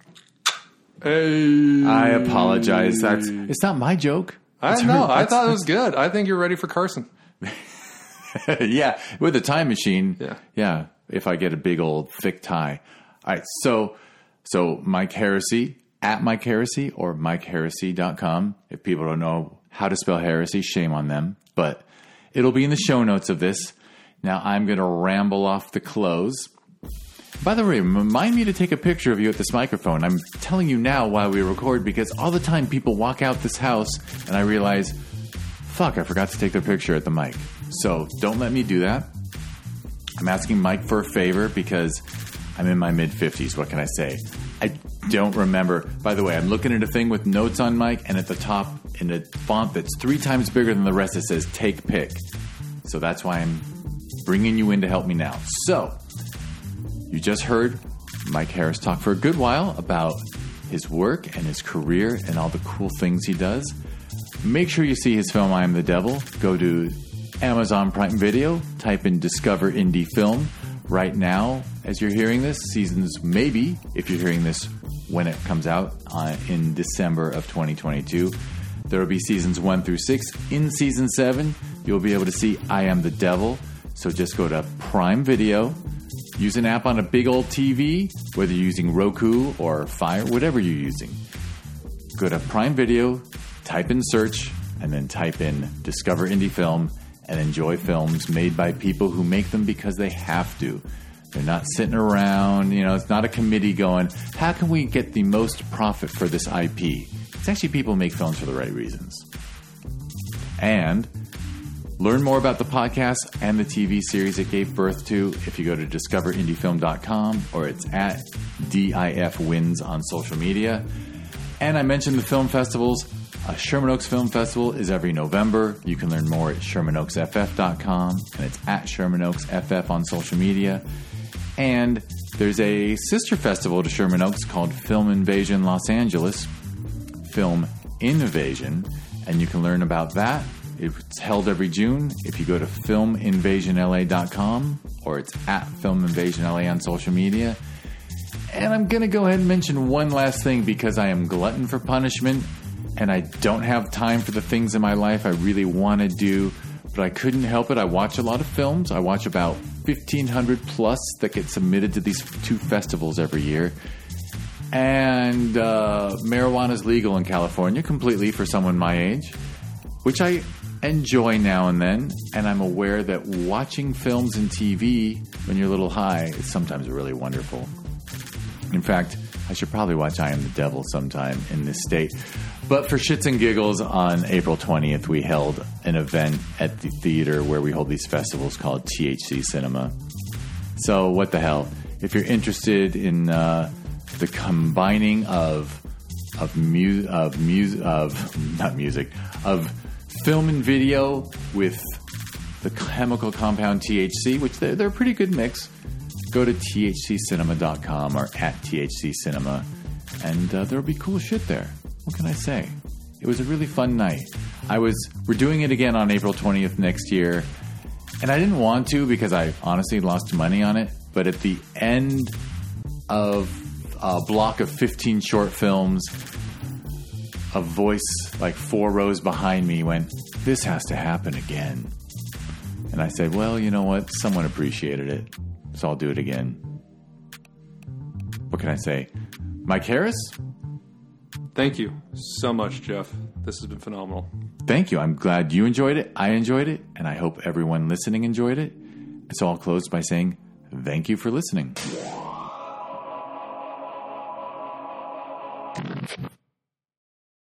Hey, I apologize. That's it's not my joke. I It's know. her- I that's- thought it was good. I think you're ready for Carson. yeah, with a time machine. Yeah. yeah. If I get a big old thick tie. All right. So, so Mike Heresy at Mike Heresy or Mike Heresy dot com. If people don't know how to spell heresy, shame on them. But it'll be in the show notes of this. Now I'm going to ramble off the close. By the way, remind me to take a picture of you at this microphone. I'm telling you now while we record because all the time people walk out this house and I realize, fuck, I forgot to take their picture at the mic. So don't let me do that. I'm asking Mike for a favor because I'm in my mid-fifties. What can I say? I don't remember. By the way, I'm looking at a thing with notes on Mike, and at the top, in a font that's three times bigger than the rest, it says Take Pick. So that's why I'm bringing you in to help me now. So, you just heard Mike Harris talk for a good while about his work and his career and all the cool things he does. Make sure you see his film, I Am the Devil. Go to Amazon Prime Video, type in Discover Indie Film. Right now, as you're hearing this, seasons maybe, if you're hearing this when it comes out uh, in December of twenty twenty-two, there will be seasons one through six. In season seven, you'll be able to see I Am the Devil. So just go to Prime Video, use an app on a big old T V, whether you're using Roku or Fire, whatever you're using. Go to Prime Video, type in search, and then type in Discover Indie Film, and enjoy films made by people who make them because they have to. They're not sitting around, you know, it's not a committee going, how can we get the most profit for this I P? It's actually people who make films for the right reasons. And learn more about the podcast and the T V series it gave birth to if you go to discover indie film dot com, or it's at D I F Wins on social media. And I mentioned the film festivals. Uh, Sherman Oaks Film Festival is every November. You can learn more at sherman oaks f f dot com, and it's at Sherman Oaks F F on social media. And there's a sister festival to Sherman Oaks called Film Invasion Los Angeles, Film Invasion, and you can learn about that. It's held every June. If you go to film invasion l a dot com, or it's at Film Invasion L A on social media. And I'm going to go ahead and mention one last thing because I am glutton for punishment. And I don't have time for the things in my life I really want to do, but I couldn't help it. I watch a lot of films. I watch about fifteen hundred plus that get submitted to these two festivals every year. And uh, marijuana is legal in California completely for someone my age, which I enjoy now and then. And I'm aware that watching films and T V when you're a little high is sometimes really wonderful. In fact, I should probably watch I Am the Devil sometime in this state. But for shits and giggles, on April twentieth, we held an event at the theater where we hold these festivals called T H C Cinema. So what the hell? If you're interested in uh, the combining of of mu- of mu- of not music of film and video with the chemical compound T H C, which they're, they're a pretty good mix, go to T H C cinema dot com or at T H C Cinema, and uh, there'll be cool shit there. What can I say? It was a really fun night. I was, we're doing it again on April twentieth next year, and I didn't want to because I honestly lost money on it, but at the end of a block of fifteen short films, a voice like four rows behind me went, "This has to happen again." And I said, well, you know what? Someone appreciated it, so I'll do it again. What can I say? Mike Harris? Thank you so much, Jeff. This has been phenomenal. Thank you. I'm glad you enjoyed it. I enjoyed it. And I hope everyone listening enjoyed it. So I'll close by saying thank you for listening.